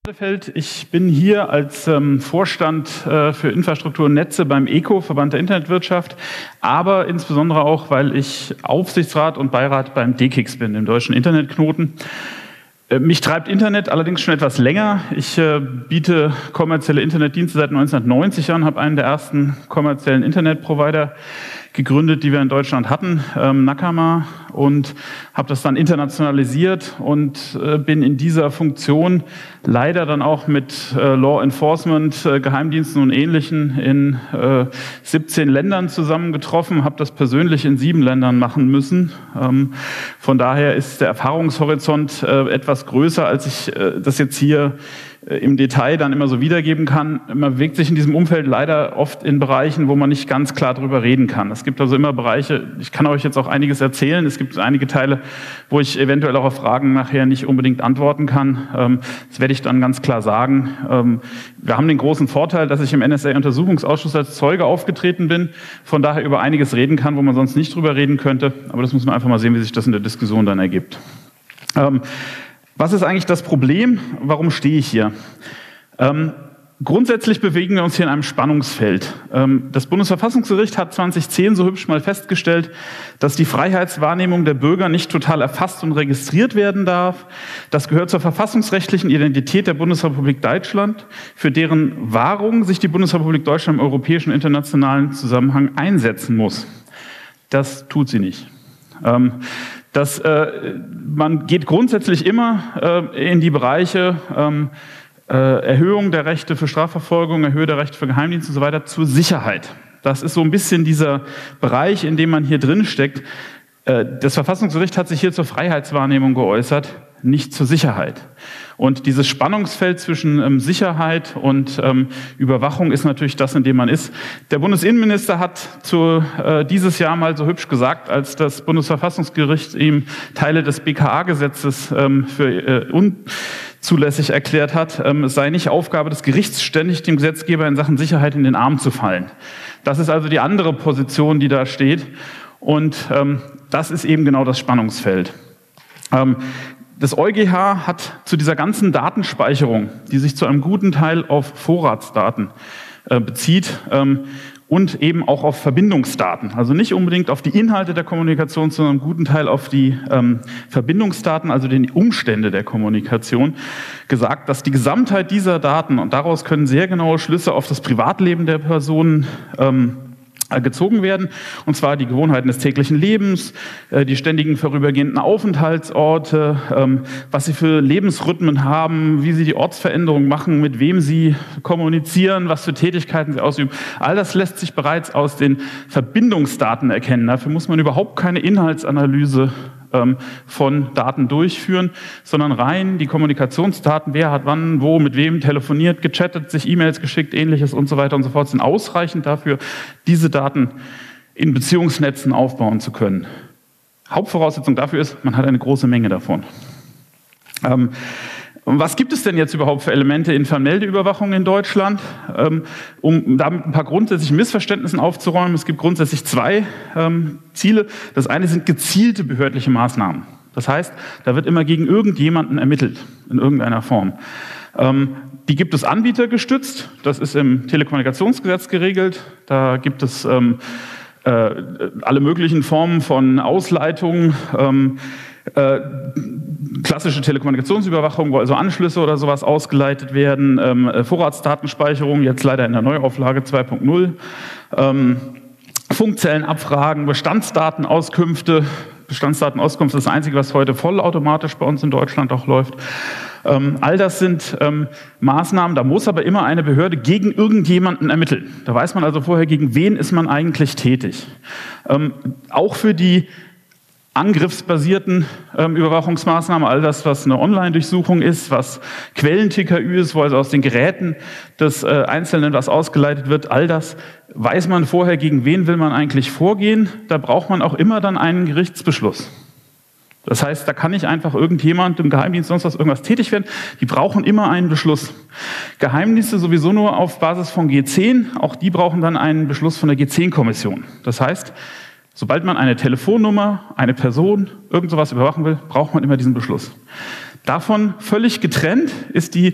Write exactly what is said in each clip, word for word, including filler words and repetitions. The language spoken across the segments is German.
Ich bin hier als ähm, Vorstand äh, für Infrastruktur und Netze beim E C O, Verband der Internetwirtschaft, aber insbesondere auch, weil ich Aufsichtsrat und Beirat beim D K I X bin, dem Deutschen Internetknoten. Äh, mich treibt Internet allerdings schon etwas länger. Ich äh, biete kommerzielle Internetdienste seit neunzehnhundertneunzig an, habe einen der ersten kommerziellen Internetprovider gegründet, die wir in Deutschland hatten, ähm, Nakama, und habe das dann internationalisiert und äh, bin in dieser Funktion leider dann auch mit äh, Law Enforcement, äh, Geheimdiensten und Ähnlichen in äh, siebzehn Ländern zusammengetroffen, habe das persönlich in sieben Ländern machen müssen. Ähm, von daher ist der Erfahrungshorizont äh, etwas größer, als ich äh, das jetzt hier im Detail dann immer so wiedergeben kann. Man bewegt sich in diesem Umfeld leider oft in Bereichen, wo man nicht ganz klar drüber reden kann. Es gibt also immer Bereiche, ich kann euch jetzt auch einiges erzählen, es gibt einige Teile, wo ich eventuell auch auf Fragen nachher nicht unbedingt antworten kann. Das werde ich dann ganz klar sagen. Wir haben den großen Vorteil, dass ich im N S A-Untersuchungsausschuss als Zeuge aufgetreten bin, von daher über einiges reden kann, wo man sonst nicht drüber reden könnte. Aber das muss man einfach mal sehen, wie sich das in der Diskussion dann ergibt. Was ist eigentlich das Problem? Warum stehe ich hier? Ähm, grundsätzlich bewegen wir uns hier in einem Spannungsfeld. Ähm, das Bundesverfassungsgericht hat zweitausendzehn so hübsch mal festgestellt, dass die Freiheitswahrnehmung der Bürger nicht total erfasst und registriert werden darf. Das gehört zur verfassungsrechtlichen Identität der Bundesrepublik Deutschland, für deren Wahrung sich die Bundesrepublik Deutschland im europäischen und internationalen Zusammenhang einsetzen muss. Das tut sie nicht. Ähm, Das, äh, man geht grundsätzlich immer äh, in die Bereiche ähm, äh, Erhöhung der Rechte für Strafverfolgung, Erhöhung der Rechte für Geheimdienste und so weiter zur Sicherheit. Das ist so ein bisschen dieser Bereich, in dem man hier drin steckt. Äh, das Verfassungsgericht hat sich hier zur Freiheitswahrnehmung geäußert, nicht zur Sicherheit. Und dieses Spannungsfeld zwischen ähm, Sicherheit und ähm, Überwachung ist natürlich das, in dem man ist. Der Bundesinnenminister hat zu, äh, dieses Jahr mal so hübsch gesagt, als das Bundesverfassungsgericht ihm Teile des B K A-Gesetzes ähm, für äh, unzulässig erklärt hat, ähm, es sei nicht Aufgabe des Gerichts, ständig dem Gesetzgeber in Sachen Sicherheit in den Arm zu fallen. Das ist also die andere Position, die da steht. Und ähm, das ist eben genau das Spannungsfeld. Ähm, Das EuGH hat zu dieser ganzen Datenspeicherung, die sich zu einem guten Teil auf Vorratsdaten äh, bezieht ähm, und eben auch auf Verbindungsdaten, also nicht unbedingt auf die Inhalte der Kommunikation, sondern einen guten Teil auf die ähm, Verbindungsdaten, also die Umstände der Kommunikation, gesagt, dass die Gesamtheit dieser Daten, und daraus können sehr genaue Schlüsse auf das Privatleben der Personen ähm, gezogen werden, und zwar die Gewohnheiten des täglichen Lebens, die ständigen vorübergehenden Aufenthaltsorte, was sie für Lebensrhythmen haben, wie sie die Ortsveränderung machen, mit wem sie kommunizieren, was für Tätigkeiten sie ausüben. All das lässt sich bereits aus den Verbindungsdaten erkennen. Dafür muss man überhaupt keine Inhaltsanalyse von Daten durchführen, sondern rein die Kommunikationsdaten, wer hat wann, wo, mit wem telefoniert, gechattet, sich E-Mails geschickt, ähnliches und so weiter und so fort, sind ausreichend dafür, diese Daten in Beziehungsnetzen aufbauen zu können. Hauptvoraussetzung dafür ist, man hat eine große Menge davon. Ähm, Was gibt es denn jetzt überhaupt für Elemente in Fernmeldeüberwachung in Deutschland? Um damit ein paar grundsätzlichen Missverständnissen aufzuräumen, es gibt grundsätzlich zwei ähm, Ziele. Das eine sind gezielte behördliche Maßnahmen. Das heißt, da wird immer gegen irgendjemanden ermittelt, in irgendeiner Form. Ähm, die gibt es anbietergestützt, das ist im Telekommunikationsgesetz geregelt. Da gibt es ähm, äh, alle möglichen Formen von Ausleitungen, ähm, Äh, klassische Telekommunikationsüberwachung, wo also Anschlüsse oder sowas ausgeleitet werden, ähm, Vorratsdatenspeicherung, jetzt leider in der Neuauflage zwei Punkt null, ähm, Funkzellenabfragen, Bestandsdatenauskünfte. Bestandsdatenauskunft ist das Einzige, was heute vollautomatisch bei uns in Deutschland auch läuft. Ähm, all das sind ähm, Maßnahmen, da muss aber immer eine Behörde gegen irgendjemanden ermitteln. Da weiß man also vorher, gegen wen ist man eigentlich tätig. Ähm, auch für die angriffsbasierten ähm, Überwachungsmaßnahmen, all das, was eine Online-Durchsuchung ist, was Quellen-T K Ü ist, wo also aus den Geräten des äh, Einzelnen was ausgeleitet wird, all das weiß man vorher, gegen wen will man eigentlich vorgehen. Da braucht man auch immer dann einen Gerichtsbeschluss. Das heißt, da kann nicht einfach irgendjemand im Geheimdienst sonst was irgendwas tätig werden. Die brauchen immer einen Beschluss. Geheimdienste sowieso nur auf Basis von G zehn, auch die brauchen dann einen Beschluss von der G zehn Kommission. Das heißt, sobald man eine Telefonnummer, eine Person, irgend sowas überwachen will, braucht man immer diesen Beschluss. Davon völlig getrennt ist die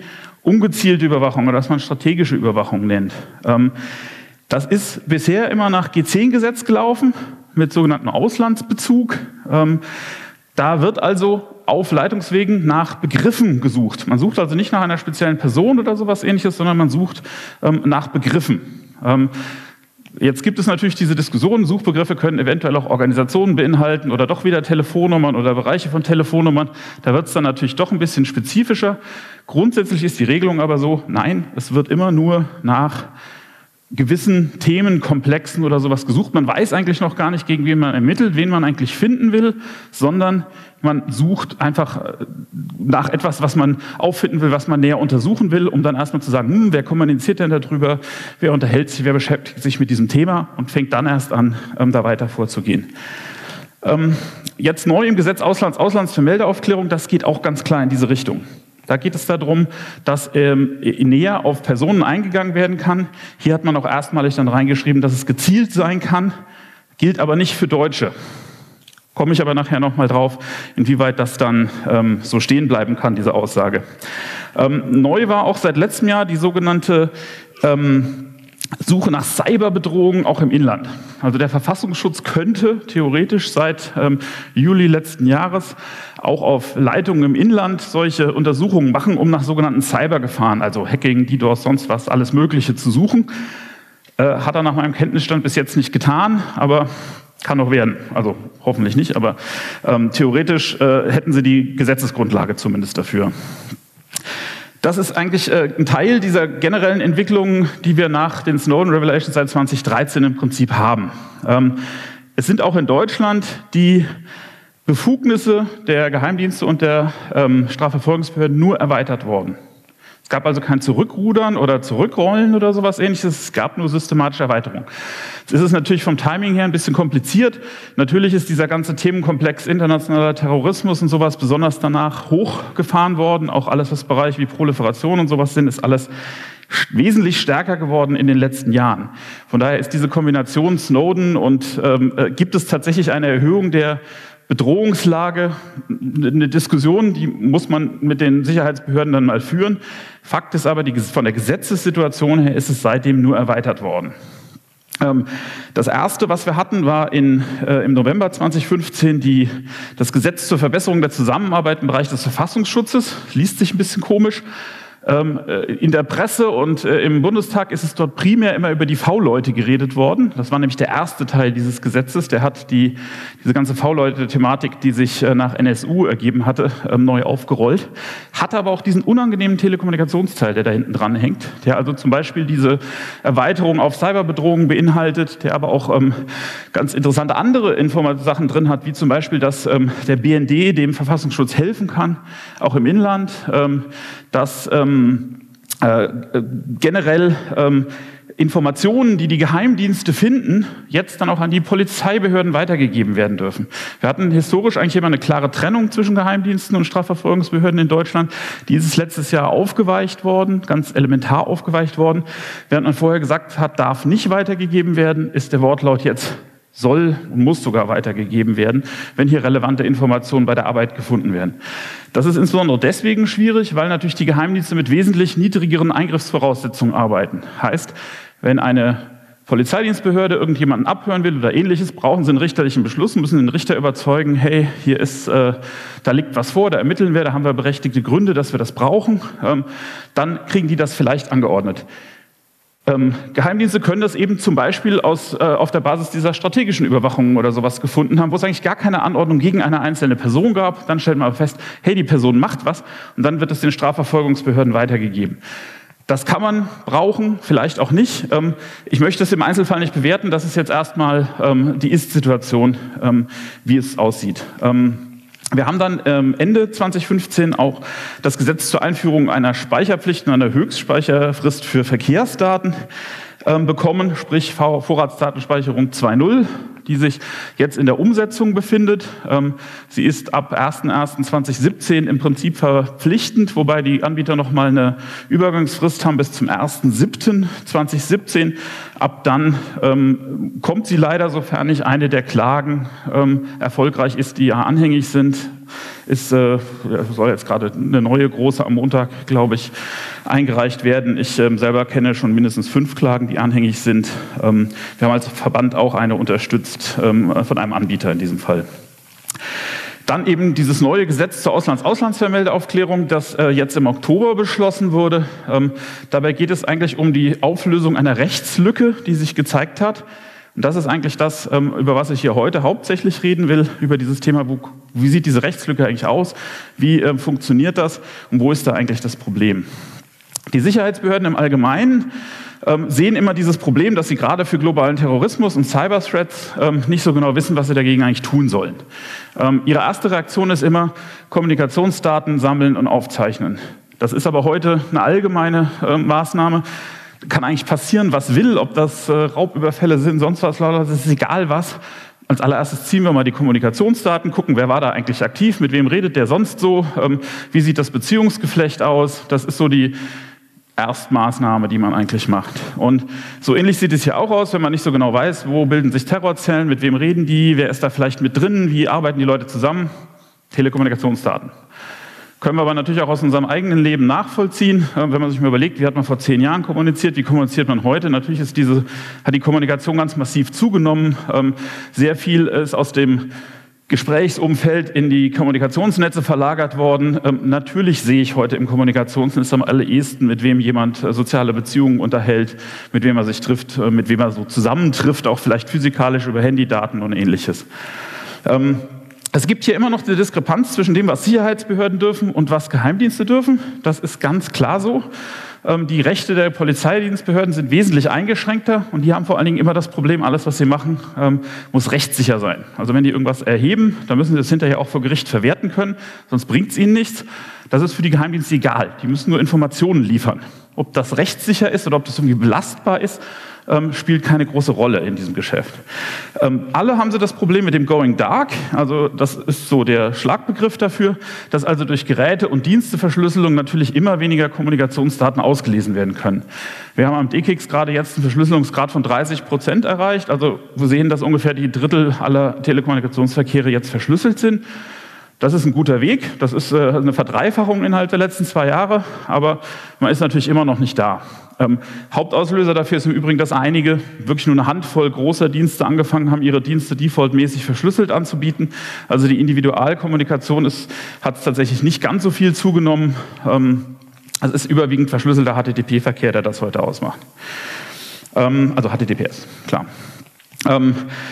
ungezielte Überwachung oder was man strategische Überwachung nennt. Ähm, das ist bisher immer nach G zehn Gesetz gelaufen, mit sogenanntem Auslandsbezug. Ähm, da wird also auf Leitungswegen nach Begriffen gesucht. Man sucht also nicht nach einer speziellen Person oder sowas Ähnliches, sondern man sucht ähm, nach Begriffen. Ähm, Jetzt gibt es natürlich diese Diskussion, Suchbegriffe können eventuell auch Organisationen beinhalten oder doch wieder Telefonnummern oder Bereiche von Telefonnummern. Da wird es dann natürlich doch ein bisschen spezifischer. Grundsätzlich ist die Regelung aber so, nein, es wird immer nur nach gewissen Themenkomplexen oder sowas gesucht. Man weiß eigentlich noch gar nicht, gegen wen man ermittelt, wen man eigentlich finden will, sondern man sucht einfach nach etwas, was man auffinden will, was man näher untersuchen will, um dann erstmal zu sagen, hm, wer kommuniziert denn darüber, wer unterhält sich, wer beschäftigt sich mit diesem Thema und fängt dann erst an, ähm, da weiter vorzugehen. Ähm, jetzt neu im Gesetz Auslands, Auslandsvermeldeaufklärung, das geht auch ganz klar in diese Richtung. Da geht es darum, dass ähm, näher auf Personen eingegangen werden kann. Hier hat man auch erstmalig dann reingeschrieben, dass es gezielt sein kann, gilt aber nicht für Deutsche. Komme ich aber nachher nochmal drauf, inwieweit das dann ähm, so stehen bleiben kann, diese Aussage. Ähm, neu war auch seit letztem Jahr die sogenannte ähm, Suche nach Cyberbedrohungen auch im Inland. Also der Verfassungsschutz könnte theoretisch seit ähm, Juli letzten Jahres auch auf Leitungen im Inland solche Untersuchungen machen, um nach sogenannten Cybergefahren, also Hacking, DDoS, sonst was, alles Mögliche zu suchen. Äh, hat er nach meinem Kenntnisstand bis jetzt nicht getan, aber kann noch werden. Also hoffentlich nicht, aber ähm, theoretisch äh, hätten sie die Gesetzesgrundlage zumindest dafür. Das ist eigentlich äh, ein Teil dieser generellen Entwicklungen, die wir nach den Snowden Revelations seit zwanzig dreizehn im Prinzip haben. Ähm, es sind auch in Deutschland die Befugnisse der Geheimdienste und der ähm, Strafverfolgungsbehörden nur erweitert worden. Es gab also kein Zurückrudern oder Zurückrollen oder sowas Ähnliches, es gab nur systematische Erweiterung. Jetzt ist es natürlich vom Timing her ein bisschen kompliziert. Natürlich ist dieser ganze Themenkomplex internationaler Terrorismus und sowas besonders danach hochgefahren worden. Auch alles, was Bereiche wie Proliferation und sowas sind, ist alles wesentlich stärker geworden in den letzten Jahren. Von daher ist diese Kombination Snowden und ähm, äh, gibt es tatsächlich eine Erhöhung der Bedrohungslage, eine Diskussion, die muss man mit den Sicherheitsbehörden dann mal führen. Fakt ist aber, die, von der Gesetzessituation her ist es seitdem nur erweitert worden. Das erste, was wir hatten, war in, äh, im November zwanzig fünfzehn die, das Gesetz zur Verbesserung der Zusammenarbeit im Bereich des Verfassungsschutzes. Liest sich ein bisschen komisch. In der Presse und im Bundestag ist es dort primär immer über die V-Leute geredet worden. Das war nämlich der erste Teil dieses Gesetzes. Der hat die, diese ganze V-Leute-Thematik, die sich nach N S U ergeben hatte, neu aufgerollt. Hat aber auch diesen unangenehmen Telekommunikationsteil, der da hinten dran hängt, der also zum Beispiel diese Erweiterung auf Cyberbedrohungen beinhaltet, der aber auch ähm, ganz interessante andere Inform- Sachen drin hat, wie zum Beispiel, dass ähm, der B N D dem Verfassungsschutz helfen kann, auch im Inland, ähm, dass ähm, Äh, generell ähm, Informationen, die die Geheimdienste finden, jetzt dann auch an die Polizeibehörden weitergegeben werden dürfen. Wir hatten historisch eigentlich immer eine klare Trennung zwischen Geheimdiensten und Strafverfolgungsbehörden in Deutschland. Die ist letztes Jahr aufgeweicht worden, ganz elementar aufgeweicht worden. Während man vorher gesagt hat, darf nicht weitergegeben werden, ist der Wortlaut jetzt soll und muss sogar weitergegeben werden, wenn hier relevante Informationen bei der Arbeit gefunden werden. Das ist insbesondere deswegen schwierig, weil natürlich die Geheimdienste mit wesentlich niedrigeren Eingriffsvoraussetzungen arbeiten. Heißt, wenn eine Polizeidienstbehörde irgendjemanden abhören will oder Ähnliches, brauchen sie einen richterlichen Beschluss, müssen den Richter überzeugen, hey, hier ist, äh, da liegt was vor, da ermitteln wir, da haben wir berechtigte Gründe, dass wir das brauchen. Ähm, dann kriegen die das vielleicht angeordnet. Ähm, Geheimdienste können das eben zum Beispiel aus, äh, auf der Basis dieser strategischen Überwachung oder sowas gefunden haben, wo es eigentlich gar keine Anordnung gegen eine einzelne Person gab. Dann stellt man fest, hey, die Person macht was und dann wird es den Strafverfolgungsbehörden weitergegeben. Das kann man brauchen, vielleicht auch nicht. Ähm, ich möchte es im Einzelfall nicht bewerten. Das ist jetzt erstmal ähm, die Ist-Situation, ähm, wie es aussieht. Ähm, Wir haben dann ähm, Ende zwanzig fünfzehn auch das Gesetz zur Einführung einer Speicherpflicht und einer Höchstspeicherfrist für Verkehrsdaten ähm, bekommen, sprich Vorratsdatenspeicherung zwei Punkt null, die sich jetzt in der Umsetzung befindet. Ähm, sie ist ab erster erster zweitausendsiebzehn im Prinzip verpflichtend, wobei die Anbieter noch mal eine Übergangsfrist haben bis zum erster siebter zweitausendsiebzehn. Ab dann ähm, kommt sie leider, sofern nicht eine der Klagen ähm, erfolgreich ist, die ja anhängig sind, ist, äh, soll jetzt gerade eine neue große am Montag, glaube ich, eingereicht werden. Ich ähm, selber kenne schon mindestens fünf Klagen, die anhängig sind. Ähm, wir haben als Verband auch eine unterstützt ähm, von einem Anbieter in diesem Fall. Dann eben dieses neue Gesetz zur Auslands-Auslandsvermeldeaufklärung, das äh, jetzt im Oktober beschlossen wurde. Ähm, dabei geht es eigentlich um die Auflösung einer Rechtslücke, die sich gezeigt hat. Und das ist eigentlich das, ähm, über was ich hier heute hauptsächlich reden will, über dieses Thema, wo, wie sieht diese Rechtslücke eigentlich aus, wie äh, funktioniert das und wo ist da eigentlich das Problem. Die Sicherheitsbehörden im Allgemeinen ähm, sehen immer dieses Problem, dass sie gerade für globalen Terrorismus und Cyberthreats ähm, nicht so genau wissen, was sie dagegen eigentlich tun sollen. Ähm, ihre erste Reaktion ist immer Kommunikationsdaten sammeln und aufzeichnen. Das ist aber heute eine allgemeine äh, Maßnahme. Kann eigentlich passieren, was will, ob das äh, Raubüberfälle sind, sonst was, das ist egal was. Als allererstes ziehen wir mal die Kommunikationsdaten, gucken, wer war da eigentlich aktiv, mit wem redet der sonst so, ähm, wie sieht das Beziehungsgeflecht aus. Das ist so die Erstmaßnahme, die man eigentlich macht. Und so ähnlich sieht es hier auch aus, wenn man nicht so genau weiß, wo bilden sich Terrorzellen, mit wem reden die, wer ist da vielleicht mit drin, wie arbeiten die Leute zusammen. Telekommunikationsdaten. Können wir aber natürlich auch aus unserem eigenen Leben nachvollziehen. Wenn man sich mal überlegt, wie hat man vor zehn Jahren kommuniziert, wie kommuniziert man heute? Natürlich ist diese, hat die Kommunikation ganz massiv zugenommen. Sehr viel ist aus dem Gesprächsumfeld in die Kommunikationsnetze verlagert worden. Natürlich sehe ich heute im Kommunikationsnetz am allerersten, mit wem jemand soziale Beziehungen unterhält, mit wem er sich trifft, mit wem er so zusammentrifft, auch vielleicht physikalisch über Handydaten und Ähnliches. Es gibt hier immer noch eine Diskrepanz zwischen dem, was Sicherheitsbehörden dürfen und was Geheimdienste dürfen. Das ist ganz klar so. Die Rechte der Polizeidienstbehörden sind wesentlich eingeschränkter und die haben vor allen Dingen immer das Problem, alles, was sie machen, muss rechtssicher sein. Also wenn die irgendwas erheben, dann müssen sie das hinterher auch vor Gericht verwerten können, sonst bringt es ihnen nichts. Das ist für die Geheimdienste egal. Die müssen nur Informationen liefern. Ob das rechtssicher ist oder ob das irgendwie belastbar ist, ähm, spielt keine große Rolle in diesem Geschäft. Ähm, alle haben sie das Problem mit dem Going Dark. Also das ist so der Schlagbegriff dafür, dass also durch Geräte- und Diensteverschlüsselung natürlich immer weniger Kommunikationsdaten ausgelesen werden können. Wir haben am D K I X gerade jetzt einen Verschlüsselungsgrad von dreißig Prozent erreicht. Also wir sehen, dass ungefähr die Drittel aller Telekommunikationsverkehre jetzt verschlüsselt sind. Das ist ein guter Weg, das ist äh, eine Verdreifachung innerhalb der letzten zwei Jahre, aber man ist natürlich immer noch nicht da. Ähm, Hauptauslöser dafür ist im Übrigen, dass einige, wirklich nur eine Handvoll großer Dienste angefangen haben, ihre Dienste defaultmäßig verschlüsselt anzubieten. Also die Individualkommunikation ist, hat tatsächlich nicht ganz so viel zugenommen. Ähm, es ist überwiegend verschlüsselter H T T P-Verkehr, der das heute ausmacht. Ähm, also H T T P S, klar. Ähm,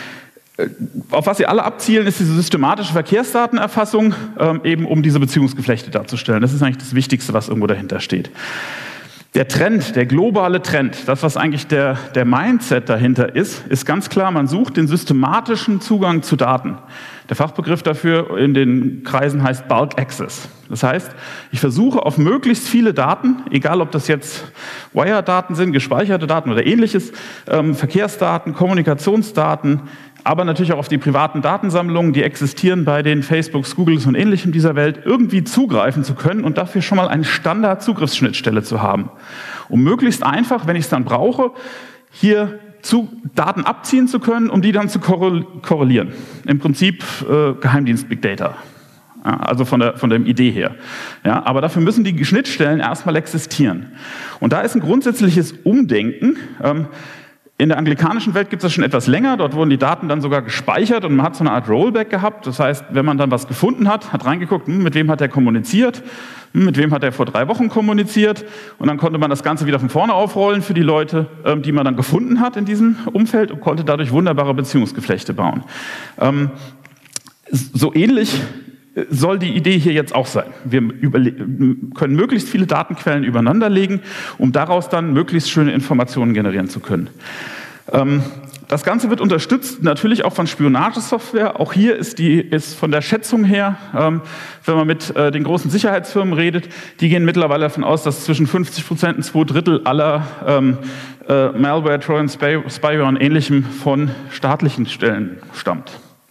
Auf was sie alle abzielen, ist diese systematische Verkehrsdatenerfassung, ähm, eben um diese Beziehungsgeflechte darzustellen. Das ist eigentlich das Wichtigste, was irgendwo dahinter steht. Der Trend, der globale Trend, das, was eigentlich der, der Mindset dahinter ist, ist ganz klar, man sucht den systematischen Zugang zu Daten. Der Fachbegriff dafür in den Kreisen heißt Bulk Access. Das heißt, ich versuche auf möglichst viele Daten, egal ob das jetzt Wire-Daten sind, gespeicherte Daten oder ähnliches, ähm, Verkehrsdaten, Kommunikationsdaten, aber natürlich auch auf die privaten Datensammlungen, die existieren bei den Facebooks, Googles und Ähnlichem dieser Welt, irgendwie zugreifen zu können und dafür schon mal eine Standard-Zugriffsschnittstelle zu haben. Um möglichst einfach, wenn ich es dann brauche, hier zu Daten abziehen zu können, um die dann zu korrelieren. Im Prinzip äh, Geheimdienst-Big Data. Ja, also von der, von der Idee her. Ja, aber dafür müssen die Schnittstellen erstmal existieren. Und da ist ein grundsätzliches Umdenken. Ähm, In der anglikanischen Welt gibt es das schon etwas länger. Dort wurden die Daten dann sogar gespeichert und man hat so eine Art Rollback gehabt. Das heißt, wenn man dann was gefunden hat, hat reingeguckt, hm, mit wem hat er kommuniziert, hm, mit wem hat er vor drei Wochen kommuniziert und dann konnte man das Ganze wieder von vorne aufrollen für die Leute, ähm, die man dann gefunden hat in diesem Umfeld und konnte dadurch wunderbare Beziehungsgeflechte bauen. Ähm, so ähnlich soll die Idee hier jetzt auch sein. Wir können möglichst viele Datenquellen übereinander legen, um daraus dann möglichst schöne Informationen generieren zu können. Ähm, das Ganze wird unterstützt natürlich auch von Spionagesoftware. Auch hier ist, die, ist von der Schätzung her, ähm, wenn man mit äh, den großen Sicherheitsfirmen redet, die gehen mittlerweile davon aus, dass zwischen fünfzig Prozent und zwei Drittel aller ähm, äh, Malware, Trojan, Spyware und Ähnlichem von staatlichen Stellen stammt.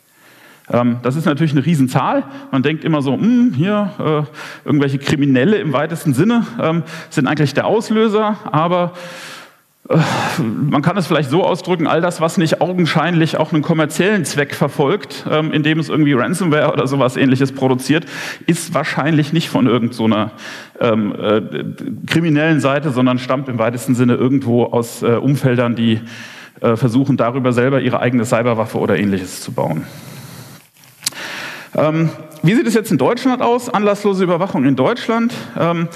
Das ist natürlich eine Riesenzahl. Man denkt immer so, hm, hier, äh, irgendwelche Kriminelle im weitesten Sinne ähm, sind eigentlich der Auslöser, aber Man kann es vielleicht so ausdrücken, all das, was nicht augenscheinlich auch einen kommerziellen Zweck verfolgt, ähm, indem es irgendwie Ransomware oder sowas Ähnliches produziert, ist wahrscheinlich nicht von irgendeiner so ähm, äh, kriminellen Seite, sondern stammt im weitesten Sinne irgendwo aus äh, Umfeldern, die äh, versuchen, darüber selber ihre eigene Cyberwaffe oder Ähnliches zu bauen. Ähm, wie sieht es jetzt in Deutschland aus? Anlasslose Überwachung in Deutschland. Ähm,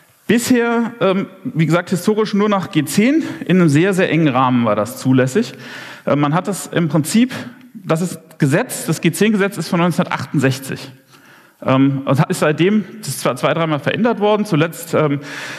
Bisher, ähm, wie gesagt, historisch nur nach G zehn, in einem sehr, sehr engen Rahmen war das zulässig. Äh, man hat das im Prinzip, das ist Gesetz, das G zehn Gesetz ist von neunzehnhundertachtundsechzig. Ähm, und ist seitdem, das ist zwar zwei, dreimal verändert worden, zuletzt ähm,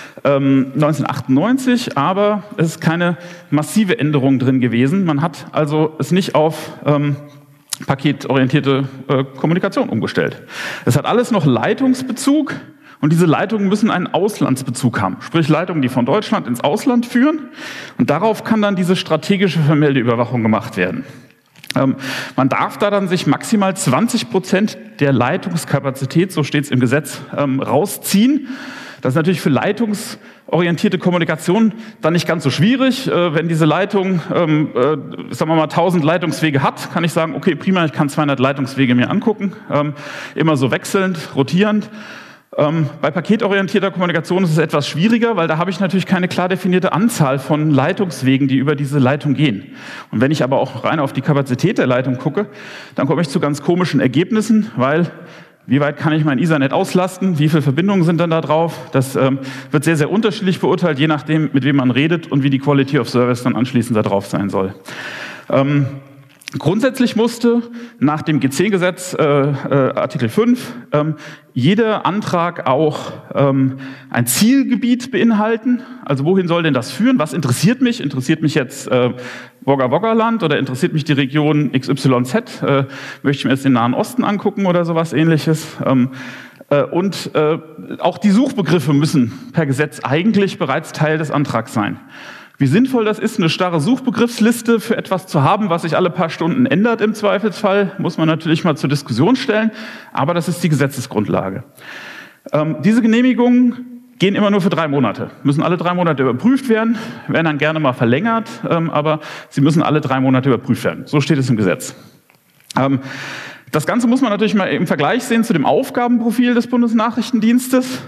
ähm, neunzehnhundertachtundneunzig, aber es ist keine massive Änderung drin gewesen. Man hat also es nicht auf ähm, paketorientierte äh, Kommunikation umgestellt. Es hat alles noch Leitungsbezug. Und diese Leitungen müssen einen Auslandsbezug haben, sprich Leitungen, die von Deutschland ins Ausland führen. Und darauf kann dann diese strategische Vermeldeüberwachung gemacht werden. Ähm, man darf da dann sich maximal zwanzig Prozent der Leitungskapazität, so steht es im Gesetz, ähm, rausziehen. Das ist natürlich für leitungsorientierte Kommunikation dann nicht ganz so schwierig. Äh, wenn diese Leitung, ähm, äh, sagen wir mal, tausend Leitungswege hat, kann ich sagen, okay, prima, ich kann zweihundert Leitungswege mir angucken, ähm, immer so wechselnd, rotierend. Ähm, bei paketorientierter Kommunikation ist es etwas schwieriger, weil da habe ich natürlich keine klar definierte Anzahl von Leitungswegen, die über diese Leitung gehen. Und wenn ich aber auch rein auf die Kapazität der Leitung gucke, dann komme ich zu ganz komischen Ergebnissen, weil wie weit kann ich mein Ethernet auslasten, wie viele Verbindungen sind dann da drauf? Das ähm, wird sehr, sehr unterschiedlich beurteilt, je nachdem, mit wem man redet und wie die Quality of Service dann anschließend da drauf sein soll. Ähm, Grundsätzlich musste nach dem G zehn Gesetz äh, äh, Artikel fünf ähm, jeder Antrag auch ähm, ein Zielgebiet beinhalten. Also wohin soll denn das führen? Was interessiert mich? Interessiert mich jetzt äh, Wogga-Wogga-Land oder interessiert mich die Region X Y Z? Äh, möchte ich mir jetzt den Nahen Osten angucken oder sowas Ähnliches? Ähm, äh, und äh, auch die Suchbegriffe müssen per Gesetz eigentlich bereits Teil des Antrags sein. Wie sinnvoll das ist, eine starre Suchbegriffsliste für etwas zu haben, was sich alle paar Stunden ändert im Zweifelsfall, muss man natürlich mal zur Diskussion stellen, aber das ist die Gesetzesgrundlage. Ähm, diese Genehmigungen gehen immer nur für drei Monate, müssen alle drei Monate überprüft werden, werden dann gerne mal verlängert, ähm, aber sie müssen alle drei Monate überprüft werden. So steht es im Gesetz. Ähm, Das Ganze muss man natürlich mal im Vergleich sehen zu dem Aufgabenprofil des Bundesnachrichtendienstes.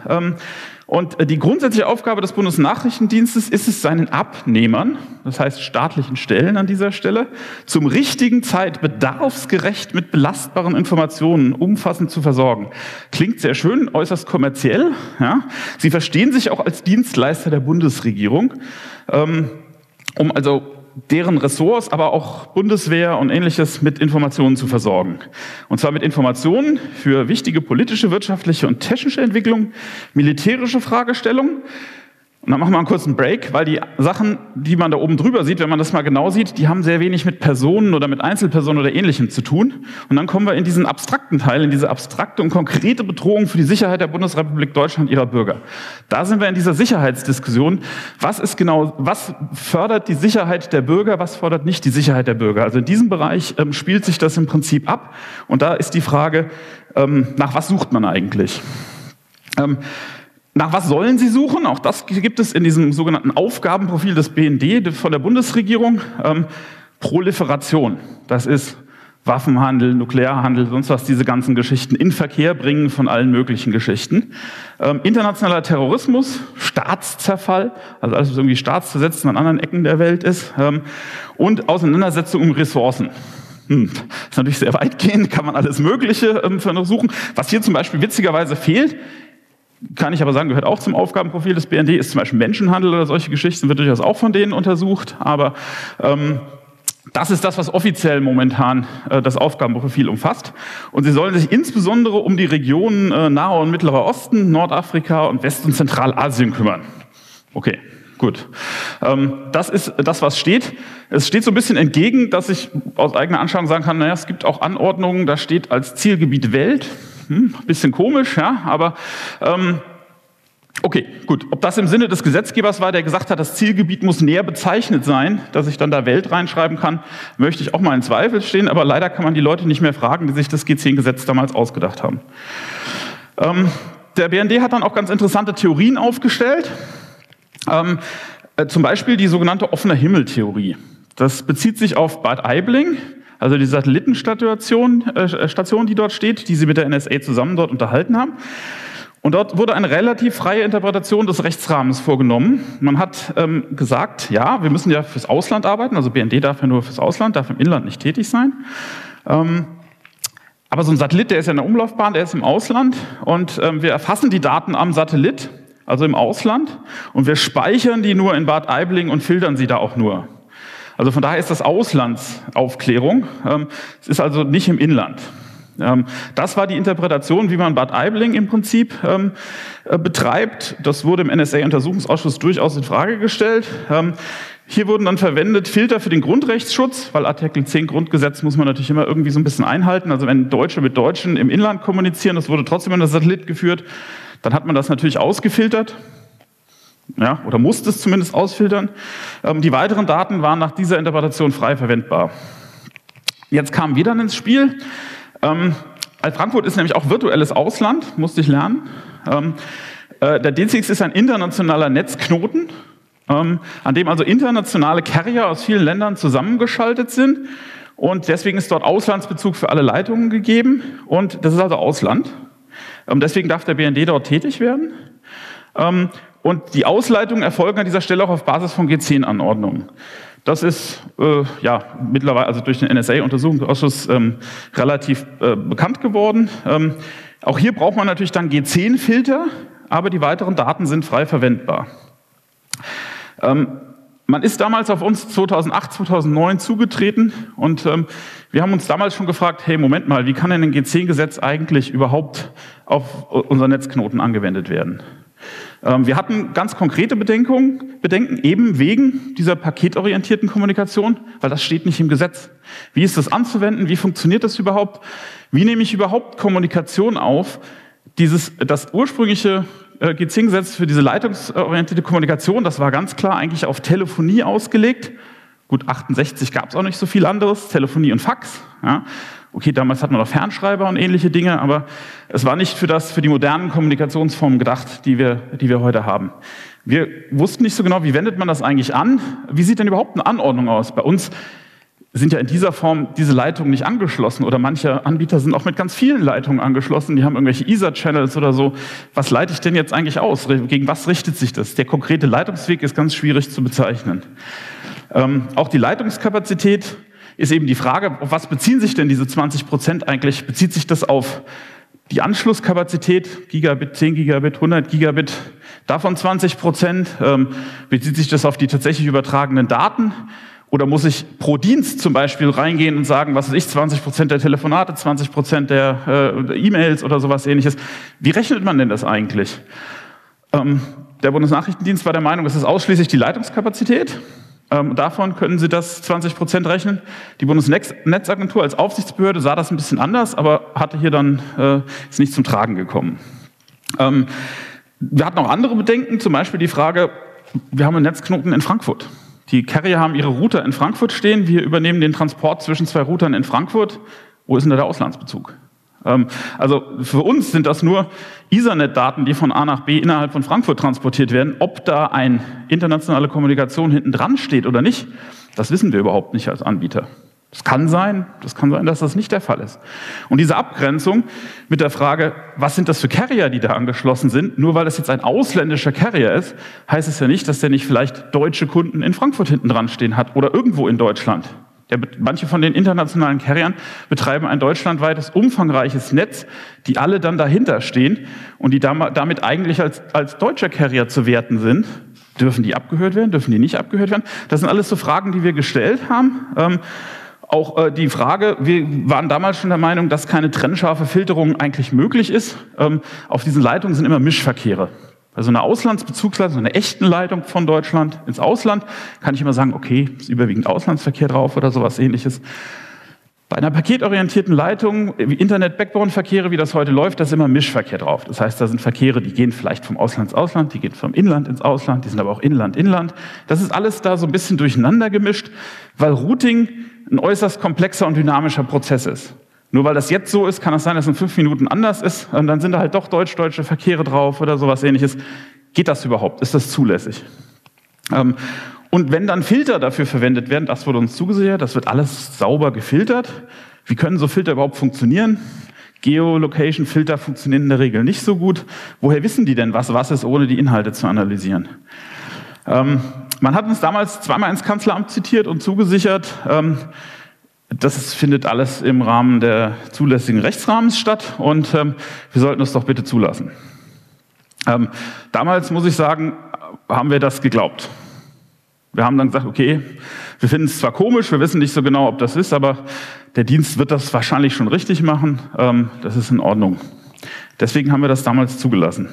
Und die grundsätzliche Aufgabe des Bundesnachrichtendienstes ist es, seinen Abnehmern, das heißt staatlichen Stellen an dieser Stelle, zum richtigen Zeit bedarfsgerecht mit belastbaren Informationen umfassend zu versorgen. Klingt sehr schön, äußerst kommerziell. Ja. Sie verstehen sich auch als Dienstleister der Bundesregierung, um also deren Ressorts, aber auch Bundeswehr und Ähnliches mit Informationen zu versorgen. Und zwar mit Informationen für wichtige politische, wirtschaftliche und technische Entwicklungen, militärische Fragestellungen. Und dann machen wir einen kurzen Break, weil die Sachen, die man da oben drüber sieht, wenn man das mal genau sieht, die haben sehr wenig mit Personen oder mit Einzelpersonen oder Ähnlichem zu tun. Und dann kommen wir in diesen abstrakten Teil, in diese abstrakte und konkrete Bedrohung für die Sicherheit der Bundesrepublik Deutschland ihrer Bürger. Da sind wir in dieser Sicherheitsdiskussion. Was ist genau, was fördert die Sicherheit der Bürger, was fordert nicht die Sicherheit der Bürger? Also in diesem Bereich ähm, spielt sich das im Prinzip ab. Und da ist die Frage, ähm, nach was sucht man eigentlich? Ähm, Nach was sollen sie suchen? Auch das gibt es in diesem sogenannten Aufgabenprofil des B N D von der Bundesregierung. Ähm, Proliferation, das ist Waffenhandel, Nuklearhandel, sonst was, diese ganzen Geschichten in Verkehr bringen von allen möglichen Geschichten. Ähm, internationaler Terrorismus, Staatszerfall, also alles, was irgendwie staatsversetzt an anderen Ecken der Welt ist. Ähm, und Auseinandersetzung um Ressourcen. Hm, das ist natürlich sehr weitgehend, kann man alles Mögliche ähm, versuchen. Was hier zum Beispiel witzigerweise fehlt, kann ich aber sagen, gehört auch zum Aufgabenprofil des B N D, ist zum Beispiel Menschenhandel oder solche Geschichten, wird durchaus auch von denen untersucht, aber ähm, das ist das, was offiziell momentan äh, das Aufgabenprofil umfasst. Und sie sollen sich insbesondere um die Regionen äh, Naher und Mittlerer Osten, Nordafrika und West- und Zentralasien kümmern. Okay, gut. Ähm, das ist das, was steht. Es steht so ein bisschen entgegen, dass ich aus eigener Anschauung sagen kann, naja, es gibt auch Anordnungen, da steht als Zielgebiet Welt. Hm, bisschen komisch, ja, aber ähm, okay, gut. Ob das im Sinne des Gesetzgebers war, der gesagt hat, das Zielgebiet muss näher bezeichnet sein, dass ich dann da Welt reinschreiben kann, möchte ich auch mal in Zweifel stehen, aber leider kann man die Leute nicht mehr fragen, die sich das G zehn Gesetz damals ausgedacht haben. Ähm, der B N D hat dann auch ganz interessante Theorien aufgestellt. Ähm, äh, zum Beispiel die sogenannte offene Himmel-Theorie. Das bezieht sich auf Bad Aibling, also die Satellitenstation, äh, Station, die dort steht, die sie mit der N S A zusammen dort unterhalten haben. Und dort wurde eine relativ freie Interpretation des Rechtsrahmens vorgenommen. Man hat ähm, gesagt, ja, wir müssen ja fürs Ausland arbeiten, also B N D darf ja nur fürs Ausland, darf im Inland nicht tätig sein. Ähm, aber so ein Satellit, der ist ja in der Umlaufbahn, der ist im Ausland und ähm, wir erfassen die Daten am Satellit, also im Ausland, und wir speichern die nur in Bad Aibling und filtern sie da auch nur. Also von daher ist das Auslandsaufklärung, ähm, es ist also nicht im Inland. Das war die Interpretation, wie man Bad Aibling im Prinzip ähm, äh, betreibt. Das wurde im N S A-Untersuchungsausschuss durchaus in Frage gestellt. Ähm, hier wurden dann verwendet Filter für den Grundrechtsschutz, weil Artikel zehn Grundgesetz muss man natürlich immer irgendwie so ein bisschen einhalten. Also wenn Deutsche mit Deutschen im Inland kommunizieren, das wurde trotzdem in das Satellit geführt, dann hat man das natürlich ausgefiltert. Ja, oder musste es zumindest ausfiltern. Ähm, die weiteren Daten waren nach dieser Interpretation frei verwendbar. Jetzt kamen wir dann ins Spiel. Ähm, Alt-Frankfurt ist nämlich auch virtuelles Ausland, musste ich lernen. Ähm, äh, der D C X ist ein internationaler Netzknoten, ähm, an dem also internationale Carrier aus vielen Ländern zusammengeschaltet sind. Und deswegen ist dort Auslandsbezug für alle Leitungen gegeben. Und das ist also Ausland. Ähm, deswegen darf der B N D dort tätig werden. Ähm, und die Ausleitungen erfolgen an dieser Stelle auch auf Basis von G zehn Anordnungen. Das ist äh, ja mittlerweile also durch den N S A-Untersuchungsausschuss ähm, relativ äh, bekannt geworden. Ähm, auch hier braucht man natürlich dann G zehn Filter, aber die weiteren Daten sind frei verwendbar. Ähm, man ist damals auf uns zweitausendacht, zweitausendneun zugetreten und ähm, wir haben uns damals schon gefragt, hey, Moment mal, wie kann denn ein G zehn Gesetz eigentlich überhaupt auf unser Netzknoten angewendet werden? Wir hatten ganz konkrete Bedenken, Bedenken eben wegen dieser paketorientierten Kommunikation, weil das steht nicht im Gesetz. Wie ist das anzuwenden? Wie funktioniert das überhaupt? Wie nehme ich überhaupt Kommunikation auf? Dieses, das ursprüngliche G zehn Gesetz für diese leitungsorientierte Kommunikation, das war ganz klar eigentlich auf Telefonie ausgelegt. Gut, achtundsechzig gab es auch nicht so viel anderes, Telefonie und Fax. Ja. Okay, damals hat man noch Fernschreiber und ähnliche Dinge, aber es war nicht für das, für die modernen Kommunikationsformen gedacht, die wir, die wir heute haben. Wir wussten nicht so genau, wie wendet man das eigentlich an? Wie sieht denn überhaupt eine Anordnung aus? Bei uns sind ja in dieser Form diese Leitungen nicht angeschlossen oder manche Anbieter sind auch mit ganz vielen Leitungen angeschlossen. Die haben irgendwelche I S A-Channels oder so. Was leite ich denn jetzt eigentlich aus? Gegen was richtet sich das? Der konkrete Leitungsweg ist ganz schwierig zu bezeichnen. Ähm, auch die Leitungskapazität ist eben die Frage, auf was beziehen sich denn diese zwanzig Prozent eigentlich? Bezieht sich das auf die Anschlusskapazität, Gigabit, zehn Gigabit, hundert Gigabit, davon zwanzig Prozent? Ähm, bezieht sich das auf die tatsächlich übertragenen Daten? Oder muss ich pro Dienst zum Beispiel reingehen und sagen, was weiß ich, zwanzig Prozent der Telefonate, zwanzig Prozent der äh, E-Mails oder sowas Ähnliches? Wie rechnet man denn das eigentlich? Ähm, der Bundesnachrichtendienst war der Meinung, es ist ausschließlich die Leitungskapazität. Ähm, davon können Sie das zwanzig Prozent rechnen. Die Bundesnetzagentur als Aufsichtsbehörde sah das ein bisschen anders, aber hatte hier dann, äh, ist nicht zum Tragen gekommen. Ähm, wir hatten auch andere Bedenken, zum Beispiel die Frage, wir haben einen Netzknoten in Frankfurt. Die Carrier haben ihre Router in Frankfurt stehen, wir übernehmen den Transport zwischen zwei Routern in Frankfurt. Wo ist denn da der Auslandsbezug? Ähm, also für uns sind das nur Ethernet-Daten, die von A nach B innerhalb von Frankfurt transportiert werden. Ob da eine internationale Kommunikation hinten dran steht oder nicht, das wissen wir überhaupt nicht als Anbieter. Das kann sein, das kann sein, dass das nicht der Fall ist. Und diese Abgrenzung mit der Frage, was sind das für Carrier, die da angeschlossen sind, nur weil das jetzt ein ausländischer Carrier ist, heißt es ja nicht, dass der nicht vielleicht deutsche Kunden in Frankfurt hinten dran stehen hat oder irgendwo in Deutschland. Der, manche von den internationalen Carriern betreiben ein deutschlandweites, umfangreiches Netz, die alle dann dahinter stehen und die damit eigentlich als, als deutscher Carrier zu werten sind. Dürfen die abgehört werden? Dürfen die nicht abgehört werden? Das sind alles so Fragen, die wir gestellt haben. Ähm, auch äh, die Frage, wir waren damals schon der Meinung, dass keine trennscharfe Filterung eigentlich möglich ist. Ähm, auf diesen Leitungen sind immer Mischverkehre. Also eine Auslandsbezugsleitung, eine echten Leitung von Deutschland ins Ausland, kann ich immer sagen, okay, ist überwiegend Auslandsverkehr drauf oder sowas Ähnliches. Bei einer paketorientierten Leitung, wie Internet-Backbone-Verkehre, wie das heute läuft, da ist immer Mischverkehr drauf. Das heißt, da sind Verkehre, die gehen vielleicht vom Ausland ins Ausland, die gehen vom Inland ins Ausland, die sind aber auch Inland, Inland. Das ist alles da so ein bisschen durcheinander gemischt, weil Routing ein äußerst komplexer und dynamischer Prozess ist. Nur weil das jetzt so ist, kann es sein, dass es in fünf Minuten anders ist und dann sind da halt doch deutsch-deutsche Verkehre drauf oder sowas Ähnliches. Geht das überhaupt? Ist das zulässig? Ähm, und wenn dann Filter dafür verwendet werden, das wurde uns zugesichert, das wird alles sauber gefiltert. Wie können so Filter überhaupt funktionieren? Geolocation-Filter funktionieren in der Regel nicht so gut. Woher wissen die denn, was was ist, ohne die Inhalte zu analysieren? Ähm, man hat uns damals zweimal ins Kanzleramt zitiert und zugesichert, ähm, das findet alles im Rahmen der zulässigen Rechtsrahmens statt und ähm, wir sollten es doch bitte zulassen. Ähm, damals, muss ich sagen, haben wir das geglaubt. Wir haben dann gesagt, okay, wir finden es zwar komisch, wir wissen nicht so genau, ob das ist, aber der Dienst wird das wahrscheinlich schon richtig machen, ähm, das ist in Ordnung. Deswegen haben wir das damals zugelassen.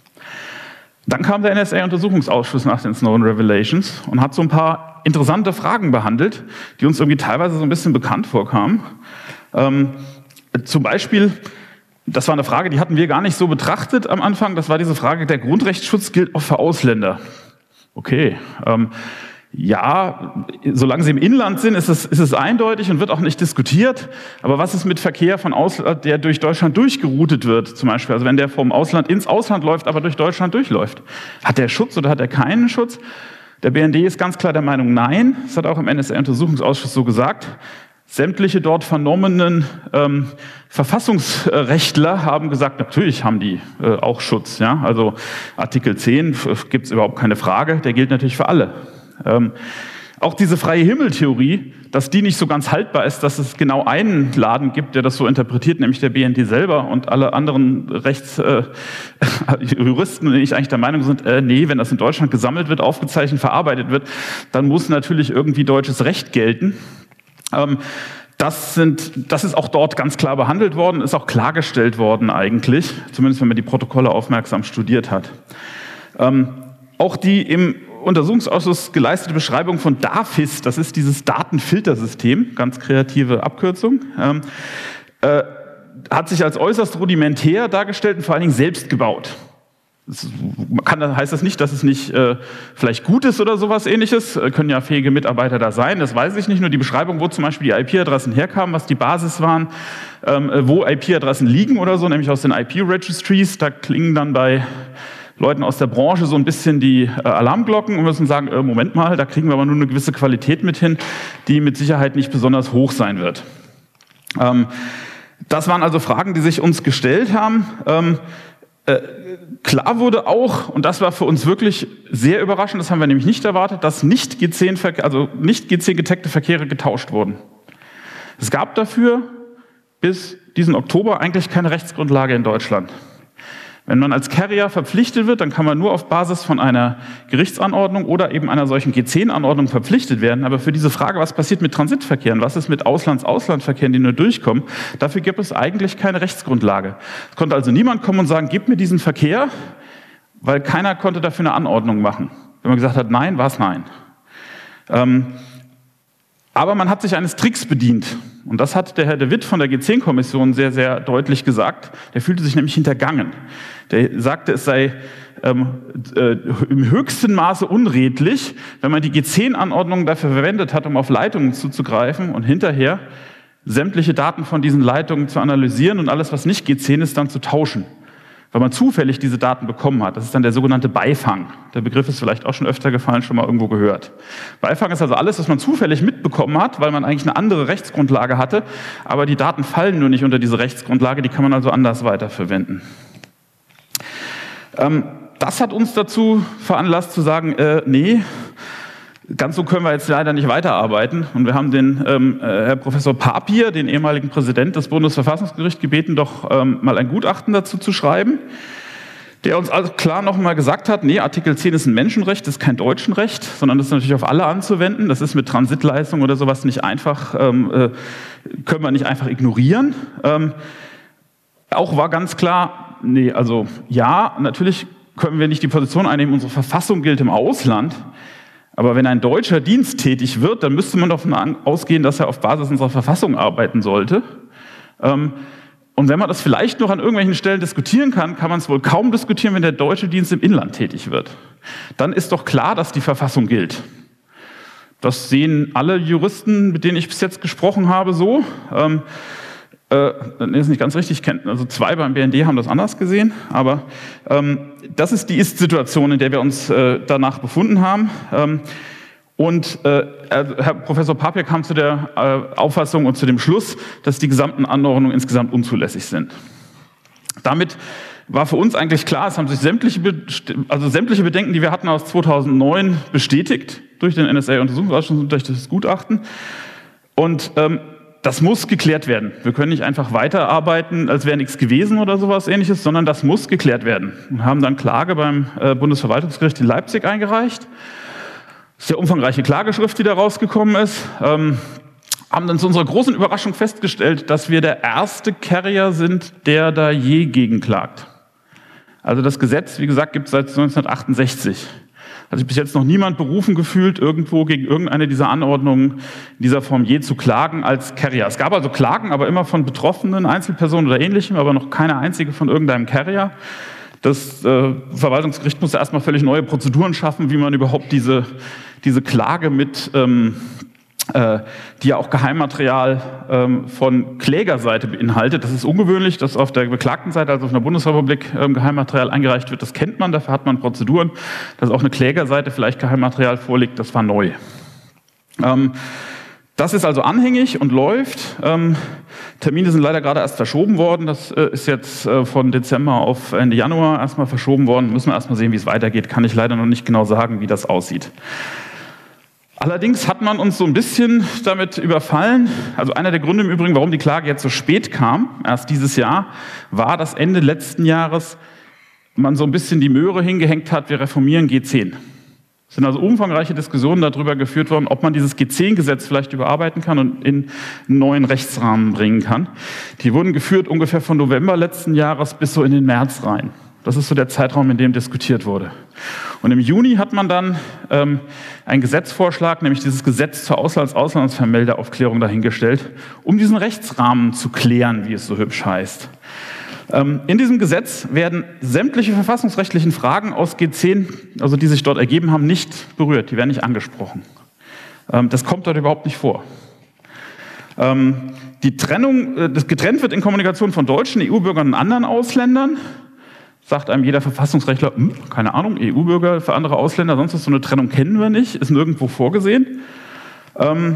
Dann kam der N S A-Untersuchungsausschuss nach den Snowden Revelations und hat so ein paar interessante Fragen behandelt, die uns irgendwie teilweise so ein bisschen bekannt vorkamen. Ähm, zum Beispiel, das war eine Frage, die hatten wir gar nicht so betrachtet am Anfang, das war diese Frage, der Grundrechtsschutz gilt auch für Ausländer. Okay, ähm, ja, solange sie im Inland sind, ist es, ist es eindeutig und wird auch nicht diskutiert. Aber was ist mit Verkehr von Ausland, der durch Deutschland durchgeroutet wird, zum Beispiel? Also wenn der vom Ausland ins Ausland läuft, aber durch Deutschland durchläuft. Hat der Schutz oder hat er keinen Schutz? Der B N D ist ganz klar der Meinung, nein. Das hat auch im N S A-Untersuchungsausschuss so gesagt. Sämtliche dort vernommenen ähm, Verfassungsrechtler haben gesagt, natürlich haben die äh, auch Schutz. Ja? Also Artikel zehn gibt es überhaupt keine Frage, der gilt natürlich für alle. Ähm, auch diese freie Himmel-Theorie, dass die nicht so ganz haltbar ist, dass es genau einen Laden gibt, der das so interpretiert, nämlich der B N D selber und alle anderen Rechtsjuristen, äh, die ich eigentlich der Meinung sind, äh, nee, wenn das in Deutschland gesammelt wird, aufgezeichnet, verarbeitet wird, dann muss natürlich irgendwie deutsches Recht gelten. Ähm, das, sind, das ist auch dort ganz klar behandelt worden, ist auch klargestellt worden eigentlich, zumindest wenn man die Protokolle aufmerksam studiert hat. Ähm, auch die im Untersuchungsausschuss geleistete Beschreibung von DAFIS, das ist dieses Datenfiltersystem, ganz kreative Abkürzung, ähm, äh, hat sich als äußerst rudimentär dargestellt und vor allen Dingen selbst gebaut. Das kann, heißt das nicht, dass es nicht äh, vielleicht gut ist oder sowas Ähnliches, äh, können ja fähige Mitarbeiter da sein, das weiß ich nicht, nur die Beschreibung, wo zum Beispiel die I P-Adressen herkamen, was die Basis waren, ähm, wo I P-Adressen liegen oder so, nämlich aus den I P-Registries, da klingen dann bei Leuten aus der Branche so ein bisschen die äh, Alarmglocken und müssen sagen, äh, Moment mal, da kriegen wir aber nur eine gewisse Qualität mit hin, die mit Sicherheit nicht besonders hoch sein wird. Ähm, das waren also Fragen, die sich uns gestellt haben. Ähm, äh, klar wurde auch, und das war für uns wirklich sehr überraschend, das haben wir nämlich nicht erwartet, dass nicht G zehn, also nicht G zehn-getaggte Verkehre getauscht wurden. Es gab dafür bis diesen Oktober eigentlich keine Rechtsgrundlage in Deutschland. Wenn man als Carrier verpflichtet wird, dann kann man nur auf Basis von einer Gerichtsanordnung oder eben einer solchen G zehn-Anordnung verpflichtet werden. Aber für diese Frage, was passiert mit Transitverkehren, was ist mit Auslands-Auslandverkehren, die nur durchkommen, dafür gibt es eigentlich keine Rechtsgrundlage. Es konnte also niemand kommen und sagen, gib mir diesen Verkehr, weil keiner konnte dafür eine Anordnung machen. Wenn man gesagt hat, nein, war es nein. Ähm, aber man hat sich eines Tricks bedient. Und das hat der Herr de Witt von der G zehn-Kommission sehr, sehr deutlich gesagt. Der fühlte sich nämlich hintergangen. Der sagte, es sei ähm, äh, im höchsten Maße unredlich, wenn man die G zehn-Anordnung dafür verwendet hat, um auf Leitungen zuzugreifen und hinterher sämtliche Daten von diesen Leitungen zu analysieren und alles, was nicht G zehn ist, dann zu tauschen. Weil man zufällig diese Daten bekommen hat. Das ist dann der sogenannte Beifang. Der Begriff ist vielleicht auch schon öfter gefallen, schon mal irgendwo gehört. Beifang ist also alles, was man zufällig mitbekommen hat, weil man eigentlich eine andere Rechtsgrundlage hatte, aber die Daten fallen nur nicht unter diese Rechtsgrundlage, die kann man also anders weiterverwenden. Ähm, das hat uns dazu veranlasst zu sagen, äh, nee, ganz so können wir jetzt leider nicht weiterarbeiten. Und wir haben den ähm, äh, Herr Professor Papier, den ehemaligen Präsident des Bundesverfassungsgerichts, gebeten, doch ähm, mal ein Gutachten dazu zu schreiben, der uns also klar nochmal gesagt hat, nee, Artikel zehn ist ein Menschenrecht, das ist kein Deutschenrecht, sondern das ist natürlich auf alle anzuwenden. Das ist mit Transitleistung oder sowas nicht einfach, ähm, äh, können wir nicht einfach ignorieren. Ähm, auch war ganz klar, nee, also ja, natürlich können wir nicht die Position einnehmen, unsere Verfassung gilt im Ausland. Aber wenn ein deutscher Dienst tätig wird, dann müsste man davon ausgehen, dass er auf Basis unserer Verfassung arbeiten sollte. Und wenn man das vielleicht noch an irgendwelchen Stellen diskutieren kann, kann man es wohl kaum diskutieren, wenn der deutsche Dienst im Inland tätig wird. Dann ist doch klar, dass die Verfassung gilt. Das sehen alle Juristen, mit denen ich bis jetzt gesprochen habe, so. äh, das ist nicht ganz richtig, also zwei beim B N D haben das anders gesehen, aber ähm, das ist die Ist-Situation, in der wir uns äh, danach befunden haben. Ähm, und äh, Herr Professor Papier kam zu der äh, Auffassung und zu dem Schluss, dass die gesamten Anordnungen insgesamt unzulässig sind. Damit war für uns eigentlich klar, es haben sich sämtliche, also sämtliche Bedenken, die wir hatten aus zweitausendneun, bestätigt durch den N S A-Untersuchungsausschuss und durch das Gutachten. Und ähm, das muss geklärt werden. Wir können nicht einfach weiterarbeiten, als wäre nichts gewesen oder sowas Ähnliches, sondern das muss geklärt werden. Wir haben dann Klage beim äh, Bundesverwaltungsgericht in Leipzig eingereicht. Das ist eine umfangreiche Klageschrift, die da rausgekommen ist. Ähm, haben dann zu unserer großen Überraschung festgestellt, dass wir der erste Carrier sind, der da je gegen klagt. Also das Gesetz, wie gesagt, gibt es seit neunzehnhundertachtundsechzig. Hat sich bis jetzt noch niemand berufen gefühlt, irgendwo gegen irgendeine dieser Anordnungen in dieser Form je zu klagen als Carrier. Es gab also Klagen, aber immer von betroffenen Einzelpersonen oder Ähnlichem, aber noch keine einzige von irgendeinem Carrier. Das äh, Verwaltungsgericht musste erstmal völlig neue Prozeduren schaffen, wie man überhaupt diese, diese Klage mit ähm, die ja auch Geheimmaterial ähm, von Klägerseite beinhaltet. Das ist ungewöhnlich, dass auf der beklagten Seite, also auf einer Bundesrepublik, ähm, Geheimmaterial eingereicht wird. Das kennt man, dafür hat man Prozeduren. Dass auch eine Klägerseite vielleicht Geheimmaterial vorliegt, das war neu. Ähm, das ist also anhängig und läuft. Ähm, Termine sind leider gerade erst verschoben worden. Das äh, ist jetzt äh, von Dezember auf Ende Januar erstmal verschoben worden. Müssen wir erstmal sehen, wie es weitergeht. Kann ich leider noch nicht genau sagen, wie das aussieht. Allerdings hat man uns so ein bisschen damit überfallen, also einer der Gründe im Übrigen, warum die Klage jetzt so spät kam, erst dieses Jahr, war, dass Ende letzten Jahres man so ein bisschen die Möhre hingehängt hat, wir reformieren G zehn. Es sind also umfangreiche Diskussionen darüber geführt worden, ob man dieses G zehn Gesetz vielleicht überarbeiten kann und in einen neuen Rechtsrahmen bringen kann. Die wurden geführt ungefähr von November letzten Jahres bis so in den März rein. Das ist so der Zeitraum, in dem diskutiert wurde. Und im Juni hat man dann ähm, einen Gesetzvorschlag, nämlich dieses Gesetz zur Auslands-Auslandsvermeldeaufklärung dahingestellt, um diesen Rechtsrahmen zu klären, wie es so hübsch heißt. Ähm, in diesem Gesetz werden sämtliche verfassungsrechtlichen Fragen aus G zehn, also die sich dort ergeben haben, nicht berührt. Die werden nicht angesprochen. Ähm, das kommt dort überhaupt nicht vor. Ähm, die Trennung, äh, das getrennt wird in Kommunikation von deutschen E U-Bürgern und anderen Ausländern. Sagt einem jeder Verfassungsrechtler, hm, keine Ahnung, E U-Bürger für andere Ausländer, sonst was, so eine Trennung kennen wir nicht, ist nirgendwo vorgesehen. Ähm,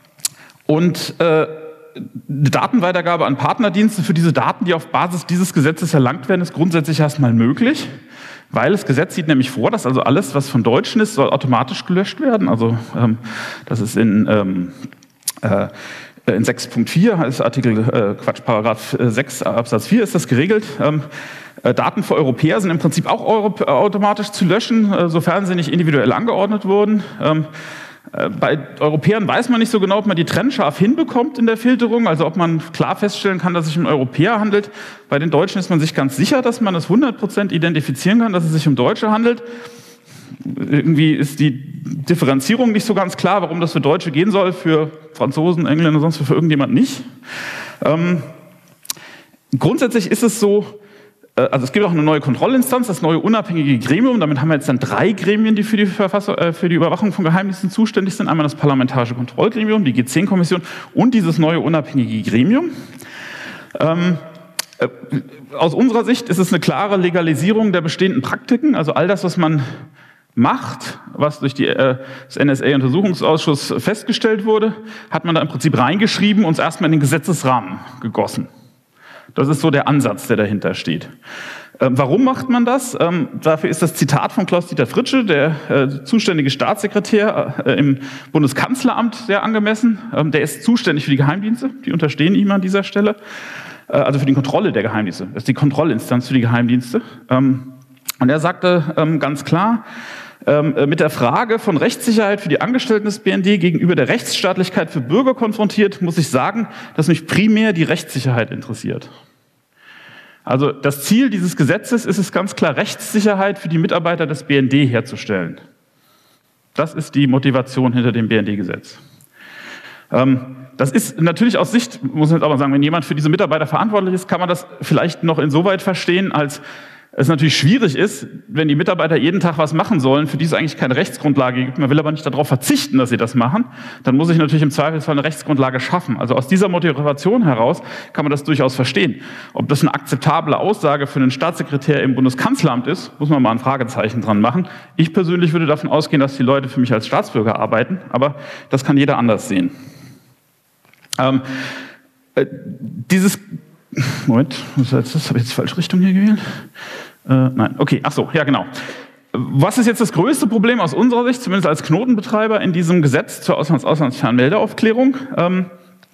und äh, eine Datenweitergabe an Partnerdienste für diese Daten, die auf Basis dieses Gesetzes erlangt werden, ist grundsätzlich erstmal möglich, weil das Gesetz sieht nämlich vor, dass also alles, was von Deutschen ist, soll automatisch gelöscht werden. Also ähm, das ist in... Ähm, äh, In sechs Punkt vier ist Artikel, äh, Quatsch, Paragraph sechs Absatz vier ist das geregelt. Ähm, äh, Daten für Europäer sind im Prinzip auch Europ- automatisch zu löschen, äh, sofern sie nicht individuell angeordnet wurden. Ähm, äh, bei Europäern weiß man nicht so genau, ob man die trennscharf hinbekommt in der Filterung, also ob man klar feststellen kann, dass es sich um Europäer handelt. Bei den Deutschen ist man sich ganz sicher, dass man das hundert Prozent identifizieren kann, dass es sich um Deutsche handelt. Irgendwie ist die Differenzierung nicht so ganz klar, warum das für Deutsche gehen soll, für Franzosen, Engländer, sonst für irgendjemand nicht. Ähm, grundsätzlich ist es so, äh, also es gibt auch eine neue Kontrollinstanz, das neue unabhängige Gremium. Damit haben wir jetzt dann drei Gremien, die für die, Verfassung, äh, für die Überwachung von Geheimdiensten zuständig sind. Einmal das Parlamentarische Kontrollgremium, die G zehn Kommission und dieses neue unabhängige Gremium. Ähm, äh, aus unserer Sicht ist es eine klare Legalisierung der bestehenden Praktiken, also all das, was man macht, was durch die, äh, das N S A-Untersuchungsausschuss festgestellt wurde, hat man da im Prinzip reingeschrieben und es erstmal in den Gesetzesrahmen gegossen. Das ist so der Ansatz, der dahinter steht. Ähm, warum macht man das? Ähm, dafür ist das Zitat von Klaus-Dieter Fritsche, der äh, zuständige Staatssekretär äh, im Bundeskanzleramt, sehr angemessen. Ähm, der ist zuständig für die Geheimdienste, die unterstehen ihm an dieser Stelle, äh, also für die Kontrolle der Geheimdienste. Das ist die Kontrollinstanz für die Geheimdienste. Ähm, und er sagte ähm, ganz klar, mit der Frage von Rechtssicherheit für die Angestellten des B N D gegenüber der Rechtsstaatlichkeit für Bürger konfrontiert, muss ich sagen, dass mich primär die Rechtssicherheit interessiert. Also das Ziel dieses Gesetzes ist es ganz klar, Rechtssicherheit für die Mitarbeiter des B N D herzustellen. Das ist die Motivation hinter dem B N D-Gesetz. Das ist natürlich aus Sicht, muss man jetzt aber sagen, wenn jemand für diese Mitarbeiter verantwortlich ist, kann man das vielleicht noch insoweit verstehen, als es natürlich schwierig ist, wenn die Mitarbeiter jeden Tag was machen sollen, für die es eigentlich keine Rechtsgrundlage gibt, man will aber nicht darauf verzichten, dass sie das machen, dann muss ich natürlich im Zweifelsfall eine Rechtsgrundlage schaffen. Also aus dieser Motivation heraus kann man das durchaus verstehen. Ob das eine akzeptable Aussage für einen Staatssekretär im Bundeskanzleramt ist, muss man mal ein Fragezeichen dran machen. Ich persönlich würde davon ausgehen, dass die Leute für mich als Staatsbürger arbeiten, aber das kann jeder anders sehen. Ähm, äh, dieses Moment, was ist das? Habe ich jetzt die falsche Richtung hier gewählt? Äh, nein, okay, ach so, ja genau. Was ist jetzt das größte Problem aus unserer Sicht, zumindest als Knotenbetreiber in diesem Gesetz zur Auslands-Auslandsfernmeldeaufklärung? Ähm,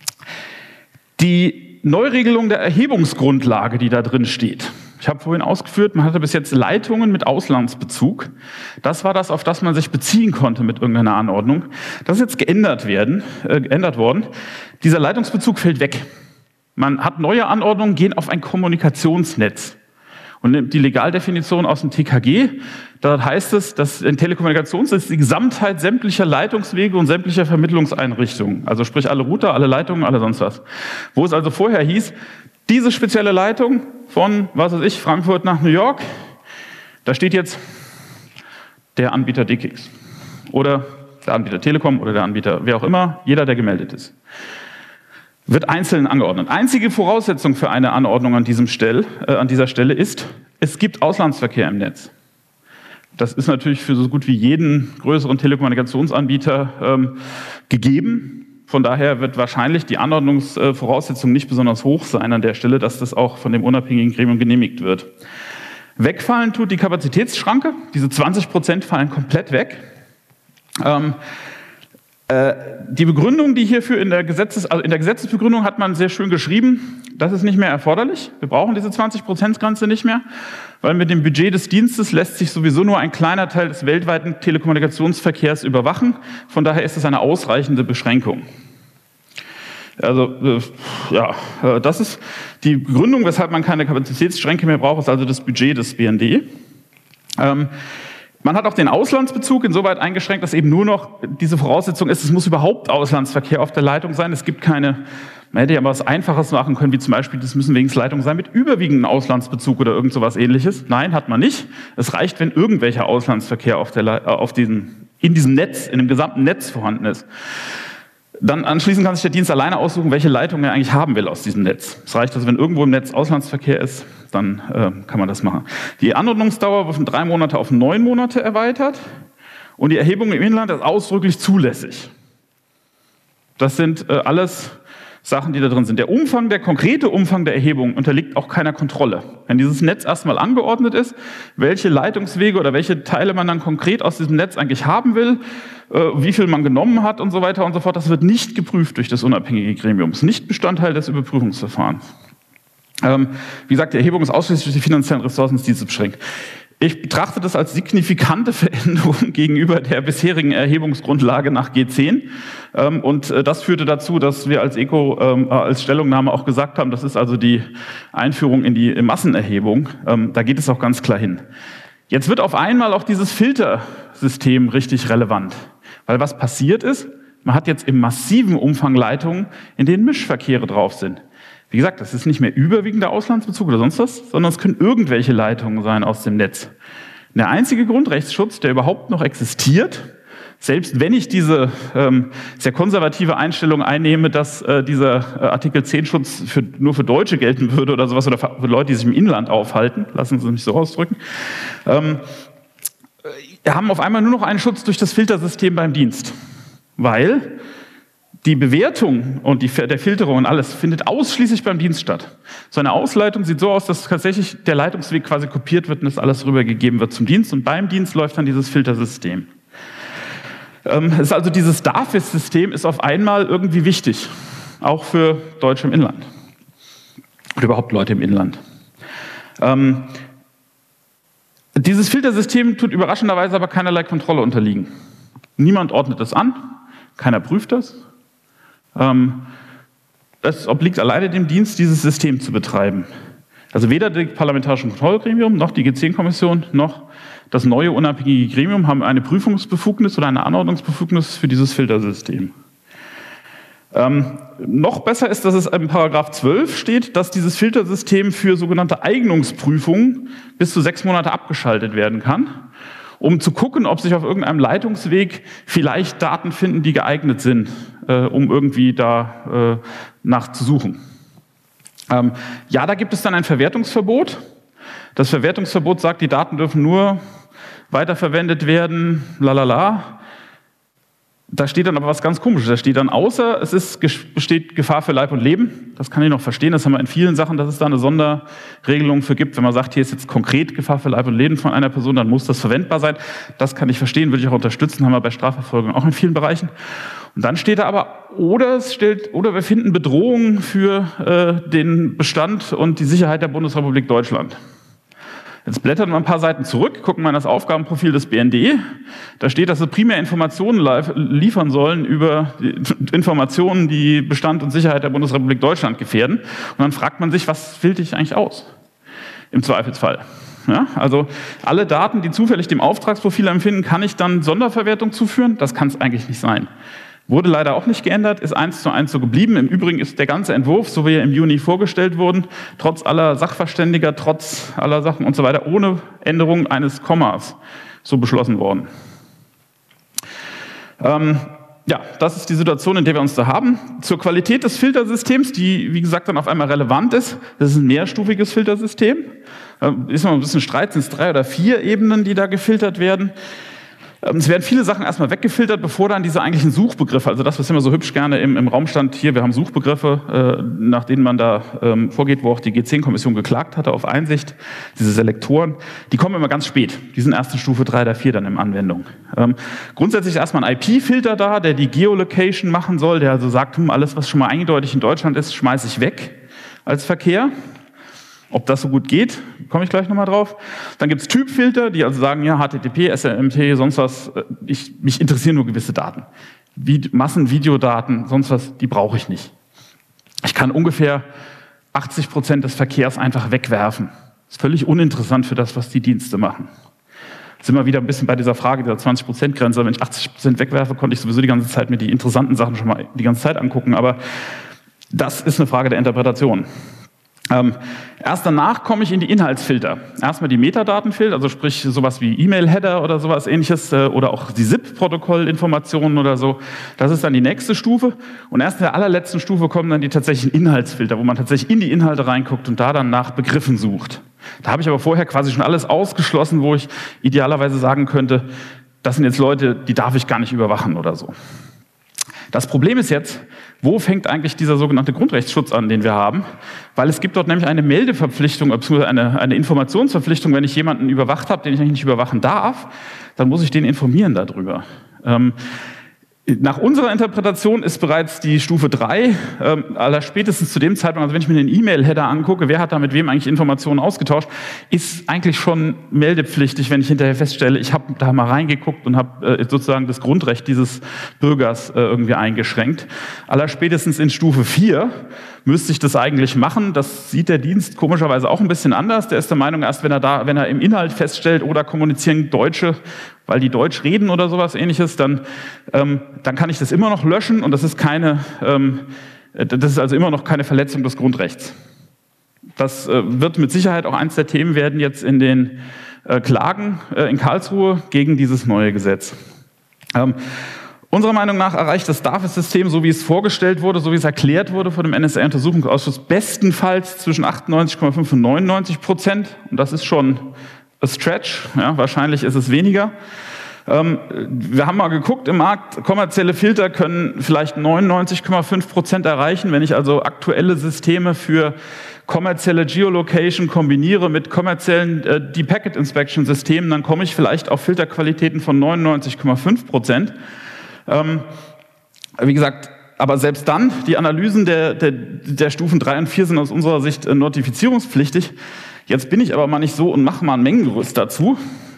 die Neuregelung der Erhebungsgrundlage, die da drin steht. Ich habe vorhin ausgeführt, man hatte bis jetzt Leitungen mit Auslandsbezug. Das war das, auf das man sich beziehen konnte mit irgendeiner Anordnung. Das ist jetzt geändert werden, äh, geändert worden. Dieser Leitungsbezug fällt weg. Man hat neue Anordnungen, gehen auf ein Kommunikationsnetz. Und nimmt die Legaldefinition aus dem T K G, da heißt es, dass ein Telekommunikationsnetz die Gesamtheit sämtlicher Leitungswege und sämtlicher Vermittlungseinrichtungen, also sprich alle Router, alle Leitungen, alle sonst was. Wo es also vorher hieß, diese spezielle Leitung von, was weiß ich, Frankfurt nach New York, da steht jetzt der Anbieter D K X oder der Anbieter Telekom oder der Anbieter, wer auch immer, jeder, der gemeldet ist. Wird einzeln angeordnet. Einzige Voraussetzung für eine Anordnung an, diesem Stell, äh, an dieser Stelle ist, es gibt Auslandsverkehr im Netz. Das ist natürlich für so gut wie jeden größeren Telekommunikationsanbieter ähm, gegeben. Von daher wird wahrscheinlich die Anordnungsvoraussetzung nicht besonders hoch sein an der Stelle, dass das auch von dem unabhängigen Gremium genehmigt wird. Wegfallen tut die Kapazitätsschranke. Diese zwanzig Prozent fallen komplett weg. Ähm, Die Begründung, die hierfür in der, Gesetzes, also in der Gesetzesbegründung hat man sehr schön geschrieben, das ist nicht mehr erforderlich. Wir brauchen diese zwanzig Prozent Grenze nicht mehr, weil mit dem Budget des Dienstes lässt sich sowieso nur ein kleiner Teil des weltweiten Telekommunikationsverkehrs überwachen. Von daher ist es eine ausreichende Beschränkung. Also äh, ja, äh, das ist die Begründung, weshalb man keine Kapazitätsschränke mehr braucht, ist also das Budget des B N D. Ähm, Man hat auch den Auslandsbezug insoweit eingeschränkt, dass eben nur noch diese Voraussetzung ist, es muss überhaupt Auslandsverkehr auf der Leitung sein. Es gibt keine, man hätte ja mal was Einfaches machen können, wie zum Beispiel, das müssen wenigstens Leitungen sein mit überwiegendem Auslandsbezug oder irgend sowas Ähnliches. Nein, hat man nicht. Es reicht, wenn irgendwelcher Auslandsverkehr auf der, auf diesen, in diesem Netz, in dem gesamten Netz vorhanden ist. Dann anschließend kann sich der Dienst alleine aussuchen, welche Leitung er eigentlich haben will aus diesem Netz. Es reicht also, wenn irgendwo im Netz Auslandsverkehr ist, dann äh, kann man das machen. Die Anordnungsdauer wird von drei Monate auf neun Monate erweitert und die Erhebung im Inland ist ausdrücklich zulässig. Das sind äh, alles Sachen, die da drin sind. Der Umfang, der konkrete Umfang der Erhebung unterliegt auch keiner Kontrolle. Wenn dieses Netz erstmal angeordnet ist, welche Leitungswege oder welche Teile man dann konkret aus diesem Netz eigentlich haben will, äh, wie viel man genommen hat und so weiter und so fort, das wird nicht geprüft durch das unabhängige Gremium. Das ist nicht Bestandteil des Überprüfungsverfahrens. Ähm, wie gesagt, die Erhebung ist ausschließlich durch die finanziellen Ressourcen des Dienstes beschränkt. Ich betrachte das als signifikante Veränderung gegenüber der bisherigen Erhebungsgrundlage nach G zehn. Ähm, und äh, das führte dazu, dass wir als ECO ähm, als Stellungnahme auch gesagt haben, das ist also die Einführung in die Massenerhebung. Ähm, da geht es auch ganz klar hin. Jetzt wird auf einmal auch dieses Filtersystem richtig relevant. Weil was passiert ist, man hat jetzt im massiven Umfang Leitungen, in denen Mischverkehre drauf sind. Wie gesagt, das ist nicht mehr überwiegender Auslandsbezug oder sonst was, sondern es können irgendwelche Leitungen sein aus dem Netz. Der einzige Grundrechtsschutz, der überhaupt noch existiert, selbst wenn ich diese ähm, sehr konservative Einstellung einnehme, dass äh, dieser äh, Artikel zehn Schutz für, nur für Deutsche gelten würde oder sowas, oder für, für Leute, die sich im Inland aufhalten, lassen Sie mich so ausdrücken, ähm, wir haben auf einmal nur noch einen Schutz durch das Filtersystem beim Dienst, weil die Bewertung und die, der Filterung und alles findet ausschließlich beim Dienst statt. So eine Ausleitung sieht so aus, dass tatsächlich der Leitungsweg quasi kopiert wird und das alles rübergegeben wird zum Dienst und beim Dienst läuft dann dieses Filtersystem. Ähm, es ist also dieses D A F I S-System ist auf einmal irgendwie wichtig, auch für Deutsche im Inland oder überhaupt Leute im Inland. Ähm, dieses Filtersystem tut überraschenderweise aber keinerlei Kontrolle unterliegen. Niemand ordnet es an, keiner prüft das. Es obliegt alleine dem Dienst, dieses System zu betreiben. Also weder das Parlamentarische Kontrollgremium, noch die G zehn Kommission, noch das neue unabhängige Gremium haben eine Prüfungsbefugnis oder eine Anordnungsbefugnis für dieses Filtersystem. Ähm, noch besser ist, dass es in Paragraph zwölf steht, dass dieses Filtersystem für sogenannte Eignungsprüfungen bis zu sechs Monate abgeschaltet werden kann, um zu gucken, ob sich auf irgendeinem Leitungsweg vielleicht Daten finden, die geeignet sind, äh, um irgendwie da äh, nachzusuchen. Ähm, ja, da gibt es dann ein Verwertungsverbot. Das Verwertungsverbot sagt, die Daten dürfen nur weiterverwendet werden, lalala. Da steht dann aber was ganz Komisches. Da steht dann, außer es ist, besteht Gefahr für Leib und Leben. Das kann ich noch verstehen. Das haben wir in vielen Sachen, dass es da eine Sonderregelung für gibt. Wenn man sagt, hier ist jetzt konkret Gefahr für Leib und Leben von einer Person, dann muss das verwendbar sein. Das kann ich verstehen, würde ich auch unterstützen. Haben wir bei Strafverfolgung auch in vielen Bereichen. Und dann steht da aber, oder es stellt, oder wir finden Bedrohungen für äh, den Bestand und die Sicherheit der Bundesrepublik Deutschland. Jetzt blättern wir ein paar Seiten zurück, gucken wir in das Aufgabenprofil des B N D. Da steht, dass sie primär Informationen liefern sollen über die Informationen, die Bestand und Sicherheit der Bundesrepublik Deutschland gefährden. Und dann fragt man sich, was filter ich eigentlich aus? Im Zweifelsfall. Ja, also alle Daten, die zufällig dem Auftragsprofil empfinden, kann ich dann Sonderverwertung zuführen? Das kann es eigentlich nicht sein. Wurde leider auch nicht geändert, ist eins zu eins so geblieben. Im Übrigen ist der ganze Entwurf, so wie er im Juni vorgestellt wurde, trotz aller Sachverständiger, trotz aller Sachen und so weiter, ohne Änderung eines Kommas so beschlossen worden. Ähm, ja, das ist die Situation, in der wir uns da haben. Zur Qualität des Filtersystems, die, wie gesagt, dann auf einmal relevant ist. Das ist ein mehrstufiges Filtersystem. Da ist noch ein bisschen Streit, sind es drei oder vier Ebenen, die da gefiltert werden. Es werden viele Sachen erstmal weggefiltert, bevor dann diese eigentlichen Suchbegriffe, also das, was immer so hübsch gerne im, im Raum stand, hier, wir haben Suchbegriffe, äh, nach denen man da ähm, vorgeht, wo auch die G zehn Kommission geklagt hatte auf Einsicht, diese Selektoren, die kommen immer ganz spät. Die sind erst in Stufe drei oder vier dann in Anwendung. Ähm, grundsätzlich ist erstmal ein I P-Filter da, der die Geolocation machen soll, der also sagt, hm, alles, was schon mal eindeutig in Deutschland ist, schmeiße ich weg als Verkehr. Ob das so gut geht, komme ich gleich nochmal drauf. Dann gibt es Typfilter, die also sagen, ja, H T T P, S M T, sonst was, ich, mich interessieren nur gewisse Daten. Wie, Massenvideodaten, sonst was, die brauche ich nicht. Ich kann ungefähr achtzig Prozent des Verkehrs einfach wegwerfen. Das ist völlig uninteressant für das, was die Dienste machen. Jetzt sind wir wieder ein bisschen bei dieser Frage dieser zwanzig Prozent Grenze. Wenn ich achtzig Prozent wegwerfe, konnte ich sowieso die ganze Zeit mir die interessanten Sachen schon mal die ganze Zeit angucken. Aber das ist eine Frage der Interpretation. Ähm, erst danach komme ich in die Inhaltsfilter. Erstmal die Metadatenfilter, also sprich sowas wie E-Mail-Header oder sowas ähnliches äh, oder auch die S I P-Protokollinformationen oder so. Das ist dann die nächste Stufe. Und erst in der allerletzten Stufe kommen dann die tatsächlichen Inhaltsfilter, wo man tatsächlich in die Inhalte reinguckt und da dann nach Begriffen sucht. Da habe ich aber vorher quasi schon alles ausgeschlossen, wo ich idealerweise sagen könnte, das sind jetzt Leute, die darf ich gar nicht überwachen oder so. Das Problem ist jetzt, wo fängt eigentlich dieser sogenannte Grundrechtsschutz an, den wir haben? Weil es gibt dort nämlich eine Meldeverpflichtung, beziehungsweise eine, eine Informationsverpflichtung, wenn ich jemanden überwacht habe, den ich eigentlich nicht überwachen darf, dann muss ich den informieren darüber. Ähm, Nach unserer Interpretation ist bereits die Stufe drei, ähm, allerspätestens zu dem Zeitpunkt, also wenn ich mir den E-Mail-Header angucke, wer hat da mit wem eigentlich Informationen ausgetauscht, ist eigentlich schon meldepflichtig, wenn ich hinterher feststelle, ich habe da mal reingeguckt und habe äh, sozusagen das Grundrecht dieses Bürgers äh, irgendwie eingeschränkt. Allerspätestens in Stufe vier müsste ich das eigentlich machen. Das sieht der Dienst komischerweise auch ein bisschen anders. Der ist der Meinung, erst wenn er da, wenn er im Inhalt feststellt, oder kommunizieren Deutsche, weil die Deutsch reden oder sowas Ähnliches, dann, ähm, dann kann ich das immer noch löschen und das ist keine, ähm, das ist also immer noch keine Verletzung des Grundrechts. Das äh, wird mit Sicherheit auch eins der Themen werden jetzt in den äh, Klagen äh, in Karlsruhe gegen dieses neue Gesetz. Ähm, Unserer Meinung nach erreicht das D A F I-System, so wie es vorgestellt wurde, so wie es erklärt wurde von dem N S A-Untersuchungsausschuss, bestenfalls zwischen achtundneunzig Komma fünf und neunundneunzig Prozent. Und das ist schon a stretch, ja, wahrscheinlich ist es weniger. Ähm, wir haben mal geguckt im Markt, kommerzielle Filter können vielleicht neunundneunzig Komma fünf Prozent erreichen. Wenn ich also aktuelle Systeme für kommerzielle Geolocation kombiniere mit kommerziellen äh, Deep-Packet-Inspection-Systemen, dann komme ich vielleicht auf Filterqualitäten von neunundneunzig Komma fünf Prozent. Ähm, wie gesagt, aber selbst dann, die Analysen der, der, der Stufen drei und vier sind aus unserer Sicht äh, notifizierungspflichtig. Jetzt bin ich aber mal nicht so und mache mal ein Mengengerüst dazu.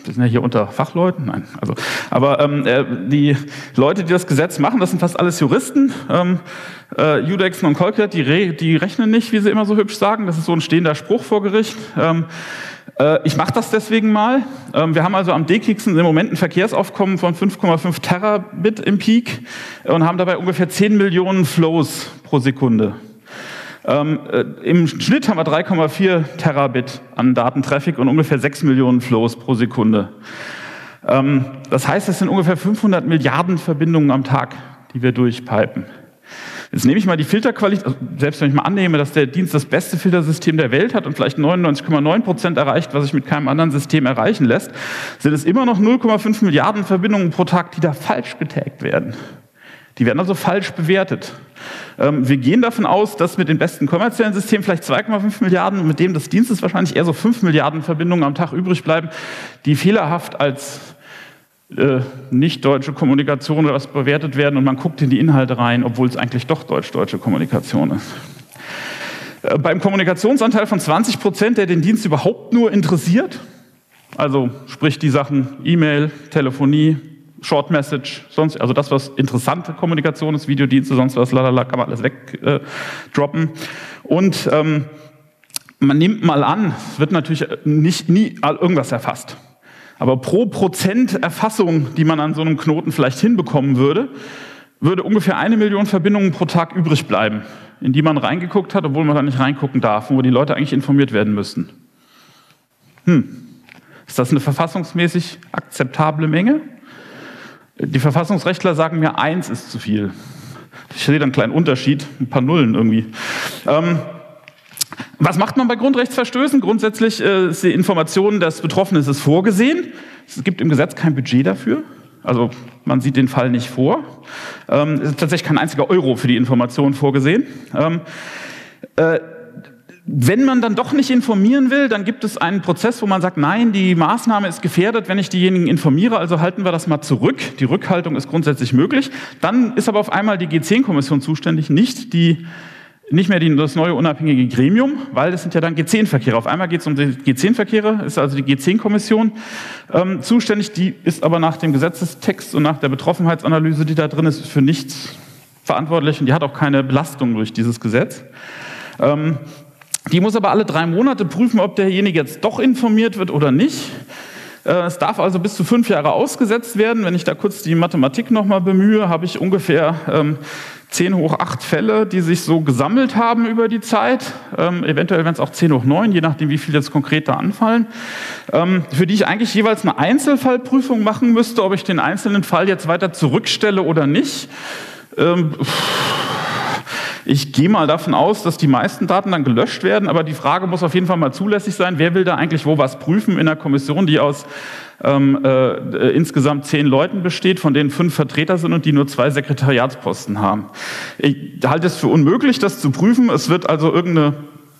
wir sind ja hier unter Fachleuten, nein, also, aber ähm, die Leute, die das Gesetz machen, das sind fast alles Juristen. Ähm, äh, Judexen und Kolkert, die, re die rechnen nicht, wie sie immer so hübsch sagen. Das ist so ein stehender Spruch vor Gericht. Ähm, äh, ich mache das deswegen mal. Ähm, wir haben also am D K I X im Moment ein Verkehrsaufkommen von fünf Komma fünf Terabit im Peak und haben dabei ungefähr zehn Millionen Flows pro Sekunde. Ähm, äh, Im Schnitt haben wir drei Komma vier Terabit an Datentraffic und ungefähr sechs Millionen Flows pro Sekunde. Ähm, das heißt, es sind ungefähr fünfhundert Milliarden Verbindungen am Tag, die wir durchpipen. Jetzt nehme ich mal die Filterqualität, also selbst wenn ich mal annehme, dass der Dienst das beste Filtersystem der Welt hat und vielleicht neunundneunzig Komma neun Prozent erreicht, was sich mit keinem anderen System erreichen lässt, sind es immer noch null Komma fünf Milliarden Verbindungen pro Tag, die da falsch getaggt werden. Die werden also falsch bewertet. Ähm, wir gehen davon aus, dass mit den besten kommerziellen Systemen vielleicht zwei Komma fünf Milliarden und mit dem des Dienstes wahrscheinlich eher so fünf Milliarden Verbindungen am Tag übrig bleiben, die fehlerhaft als äh, nicht deutsche Kommunikation oder was bewertet werden und man guckt in die Inhalte rein, obwohl es eigentlich doch deutsch-deutsche Kommunikation ist. Äh, beim Kommunikationsanteil von zwanzig Prozent, der den Dienst überhaupt nur interessiert, also sprich die Sachen E-Mail, Telefonie, Short Message, sonst, also das, was interessante Kommunikation ist, Videodienste, sonst was, lalala, kann man alles wegdroppen. Äh, und ähm, man nimmt mal an, es wird natürlich nicht nie irgendwas erfasst. Aber pro Prozent Erfassung, die man an so einem Knoten vielleicht hinbekommen würde, würde ungefähr eine Million Verbindungen pro Tag übrig bleiben, in die man reingeguckt hat, obwohl man da nicht reingucken darf, wo die Leute eigentlich informiert werden müssten. Hm. Ist das eine verfassungsmäßig akzeptable Menge? Die Verfassungsrechtler sagen mir, eins ist zu viel. Ich sehe da einen kleinen Unterschied, ein paar Nullen irgendwie. Ähm, was macht man bei Grundrechtsverstößen? Grundsätzlich äh, ist die Information des Betroffenen ist vorgesehen. Es gibt im Gesetz kein Budget dafür. Also man sieht den Fall nicht vor. Ähm, es ist tatsächlich kein einziger Euro für die Information vorgesehen. Ähm, äh, Wenn man dann doch nicht informieren will, dann gibt es einen Prozess, wo man sagt, nein, die Maßnahme ist gefährdet, wenn ich diejenigen informiere, also halten wir das mal zurück. Die Rückhaltung ist grundsätzlich möglich. Dann ist aber auf einmal die G zehn Kommission zuständig, nicht, die, nicht mehr die, das neue unabhängige Gremium, weil das sind ja dann G zehn Verkehre. Auf einmal geht es um die G zehn Verkehre, ist also die G zehn Kommission ähm, zuständig. Die ist aber nach dem Gesetzestext und nach der Betroffenheitsanalyse, die da drin ist, für nichts verantwortlich und die hat auch keine Belastung durch dieses Gesetz. Ähm, Die muss aber alle drei Monate prüfen, ob derjenige jetzt doch informiert wird oder nicht. Es darf also bis zu fünf Jahre ausgesetzt werden. Wenn ich da kurz die Mathematik nochmal bemühe, habe ich ungefähr ähm, zehn hoch acht Fälle, die sich so gesammelt haben über die Zeit. Ähm, eventuell wären es auch zehn hoch neun, je nachdem, wie viel jetzt konkret da anfallen. Ähm, für die ich eigentlich jeweils eine Einzelfallprüfung machen müsste, ob ich den einzelnen Fall jetzt weiter zurückstelle oder nicht. Ähm, Ich gehe mal davon aus, dass die meisten Daten dann gelöscht werden, aber die Frage muss auf jeden Fall mal zulässig sein, wer will da eigentlich wo was prüfen in einer Kommission, die aus ähm, äh, insgesamt zehn Leuten besteht, von denen fünf Vertreter sind und die nur zwei Sekretariatsposten haben. Ich halte es für unmöglich, das zu prüfen. Es wird also irgendeine,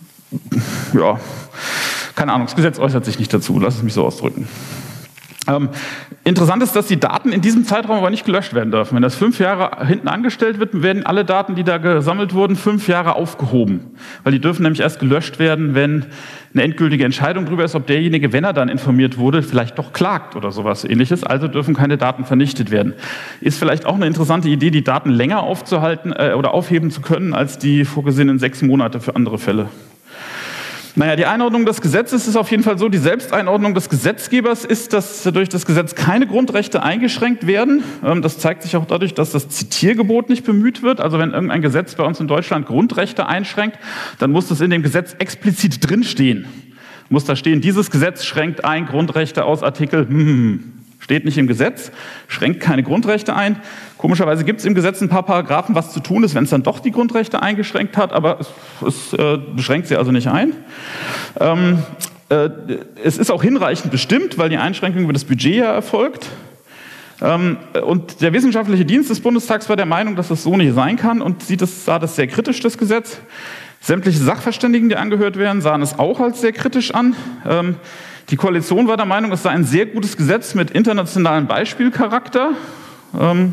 ja, keine Ahnung, das Gesetz äußert sich nicht dazu, lass es mich so ausdrücken. Ähm, interessant ist, dass die Daten in diesem Zeitraum aber nicht gelöscht werden dürfen. Wenn das fünf Jahre hinten angestellt wird, werden alle Daten, die da gesammelt wurden, fünf Jahre aufgehoben. Weil die dürfen nämlich erst gelöscht werden, wenn eine endgültige Entscheidung darüber ist, ob derjenige, wenn er dann informiert wurde, vielleicht doch klagt oder sowas Ähnliches. Also dürfen keine Daten vernichtet werden. Ist vielleicht auch eine interessante Idee, die Daten länger aufzuhalten äh, oder aufheben zu können, als die vorgesehenen sechs Monate für andere Fälle. Naja, die Einordnung des Gesetzes ist auf jeden Fall so, die Selbsteinordnung des Gesetzgebers ist, dass durch das Gesetz keine Grundrechte eingeschränkt werden. Das zeigt sich auch dadurch, dass das Zitiergebot nicht bemüht wird. Also wenn irgendein Gesetz bei uns in Deutschland Grundrechte einschränkt, dann muss das in dem Gesetz explizit drinstehen. Muss da stehen, dieses Gesetz schränkt ein Grundrechte aus Artikel, hm, steht nicht im Gesetz, schränkt keine Grundrechte ein. Komischerweise gibt es im Gesetz ein paar Paragraphen, was zu tun ist, wenn es dann doch die Grundrechte eingeschränkt hat, aber es, es äh, beschränkt sie also nicht ein. Ähm, äh, es ist auch hinreichend bestimmt, weil die Einschränkung über das Budget ja erfolgt. Ähm, und der wissenschaftliche Dienst des Bundestags war der Meinung, dass das so nicht sein kann und sieht das, sah das sehr kritisch, das Gesetz. Sämtliche Sachverständigen, die angehört werden, sahen es auch als sehr kritisch an. Ähm, die Koalition war der Meinung, es sei ein sehr gutes Gesetz mit internationalem Beispielcharakter. Ähm,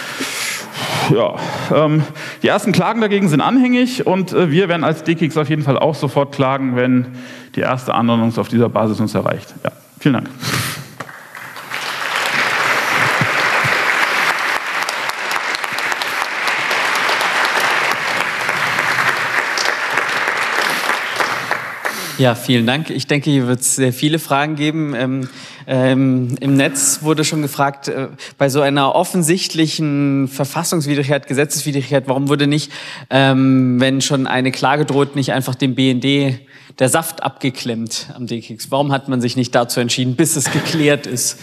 ja, ähm, die ersten Klagen dagegen sind anhängig und äh, wir werden als D K I X auf jeden Fall auch sofort klagen, wenn die erste Anordnung auf dieser Basis uns erreicht. Ja, vielen Dank. Ja, vielen Dank. Ich denke, hier wird es sehr viele Fragen geben. Ähm, ähm, im Netz wurde schon gefragt, äh, bei so einer offensichtlichen Verfassungswidrigkeit, Gesetzeswidrigkeit, warum wurde nicht, ähm, wenn schon eine Klage droht, nicht einfach dem B N D der Saft abgeklemmt am D K I X? Warum hat man sich nicht dazu entschieden, bis es geklärt ist?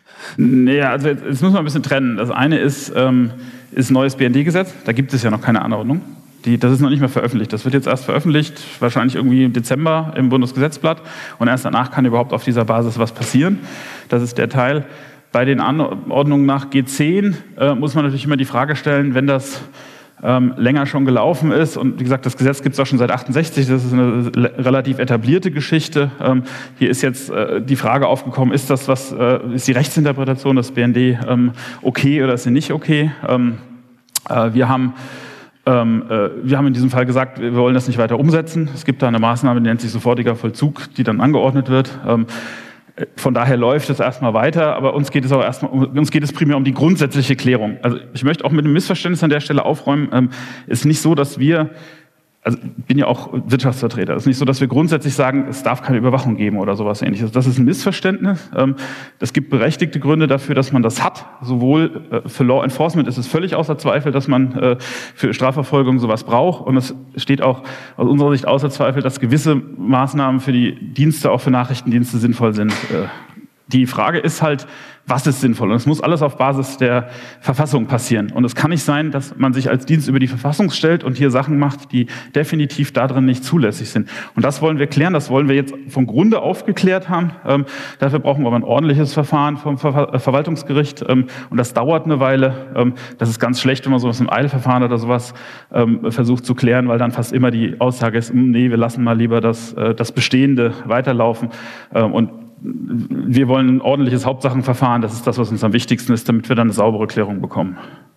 Naja, also jetzt, jetzt müssen wir ein bisschen trennen. Das eine ist, ähm, ist neues B N D-Gesetz. Da gibt es ja noch keine Anordnung. Die, das ist noch nicht mehr veröffentlicht. Das wird jetzt erst veröffentlicht, wahrscheinlich irgendwie im Dezember im Bundesgesetzblatt. Und erst danach kann überhaupt auf dieser Basis was passieren. Das ist der Teil. Bei den Anordnungen nach G zehn äh, muss man natürlich immer die Frage stellen, wenn das ähm, länger schon gelaufen ist. Und wie gesagt, das Gesetz gibt es auch schon seit achtundsechzig. Das ist eine relativ etablierte Geschichte. Ähm, hier ist jetzt äh, die Frage aufgekommen, ist das was, äh, ist die Rechtsinterpretation des B N D ähm, okay oder ist sie nicht okay? Ähm, äh, wir haben Ähm, äh, wir haben in diesem Fall gesagt, wir wollen das nicht weiter umsetzen. Es gibt da eine Maßnahme, die nennt sich sofortiger Vollzug, die dann angeordnet wird. Ähm, von daher läuft es erstmal weiter, aber uns geht es auch erstmal, uns geht es primär um die grundsätzliche Klärung. Also ich möchte auch mit einem Missverständnis an der Stelle aufräumen. Ähm, es ist nicht so, dass wir, also ich bin ja auch Wirtschaftsvertreter, es ist nicht so, dass wir grundsätzlich sagen, es darf keine Überwachung geben oder sowas Ähnliches. Das ist ein Missverständnis. Es gibt berechtigte Gründe dafür, dass man das hat. Sowohl für Law Enforcement ist es völlig außer Zweifel, dass man für Strafverfolgung sowas braucht. Und es steht auch aus unserer Sicht außer Zweifel, dass gewisse Maßnahmen für die Dienste, auch für Nachrichtendienste sinnvoll sind. Die Frage ist halt, was ist sinnvoll? Und es muss alles auf Basis der Verfassung passieren. Und es kann nicht sein, dass man sich als Dienst über die Verfassung stellt und hier Sachen macht, die definitiv darin nicht zulässig sind. Und das wollen wir klären, das wollen wir jetzt vom Grunde aufgeklärt haben. Ähm, dafür brauchen wir aber ein ordentliches Verfahren vom Ver- Verwaltungsgericht. Ähm, und das dauert eine Weile. Ähm, das ist ganz schlecht, wenn man sowas im Eilverfahren oder sowas ähm, versucht zu klären, weil dann fast immer die Aussage ist, nee, wir lassen mal lieber das, äh, das Bestehende weiterlaufen. Ähm, und wir wollen ein ordentliches Hauptsachenverfahren, das ist das, was uns am wichtigsten ist, damit wir dann eine saubere Klärung bekommen.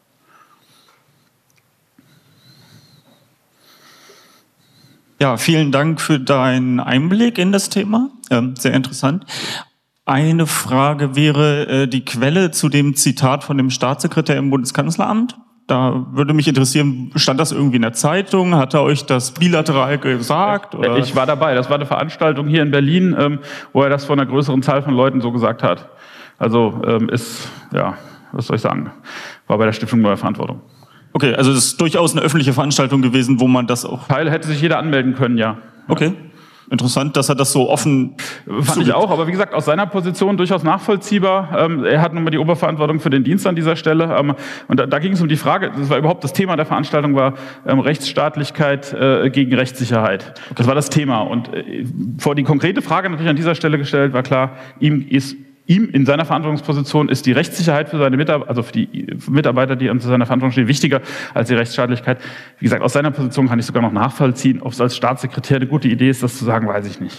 Ja, vielen Dank für deinen Einblick in das Thema, ähm, sehr interessant. Eine Frage wäre äh, die Quelle zu dem Zitat von dem Staatssekretär im Bundeskanzleramt. Da würde mich interessieren, stand das irgendwie in der Zeitung? Hat er euch das bilateral gesagt? Oder? Ich war dabei. Das war eine Veranstaltung hier in Berlin, ähm, wo er das von einer größeren Zahl von Leuten so gesagt hat. Also ähm, ist, ja, was soll ich sagen, war bei der Stiftung Neue Verantwortung. Okay, also es ist durchaus eine öffentliche Veranstaltung gewesen, wo man das auch... Teil hätte sich jeder anmelden können, ja. Okay. Interessant, dass er das so offen... Fand ich auch, aber wie gesagt, aus seiner Position durchaus nachvollziehbar. Ähm, er hat nun mal die Oberverantwortung für den Dienst an dieser Stelle. Ähm, und da, da ging es um die Frage, das war überhaupt das Thema der Veranstaltung, war ähm, Rechtsstaatlichkeit äh, gegen Rechtssicherheit. Das war das Thema. Und äh, vor die konkrete Frage natürlich an dieser Stelle gestellt, war klar, ihm ist... Ihm in seiner Verantwortungsposition ist die Rechtssicherheit für seine Mitarbeiter, also für die Mitarbeiter, die unter seiner Verantwortung stehen, wichtiger als die Rechtsstaatlichkeit. Wie gesagt, aus seiner Position kann ich sogar noch nachvollziehen. Ob es als Staatssekretär eine gute Idee ist, das zu sagen, weiß ich nicht.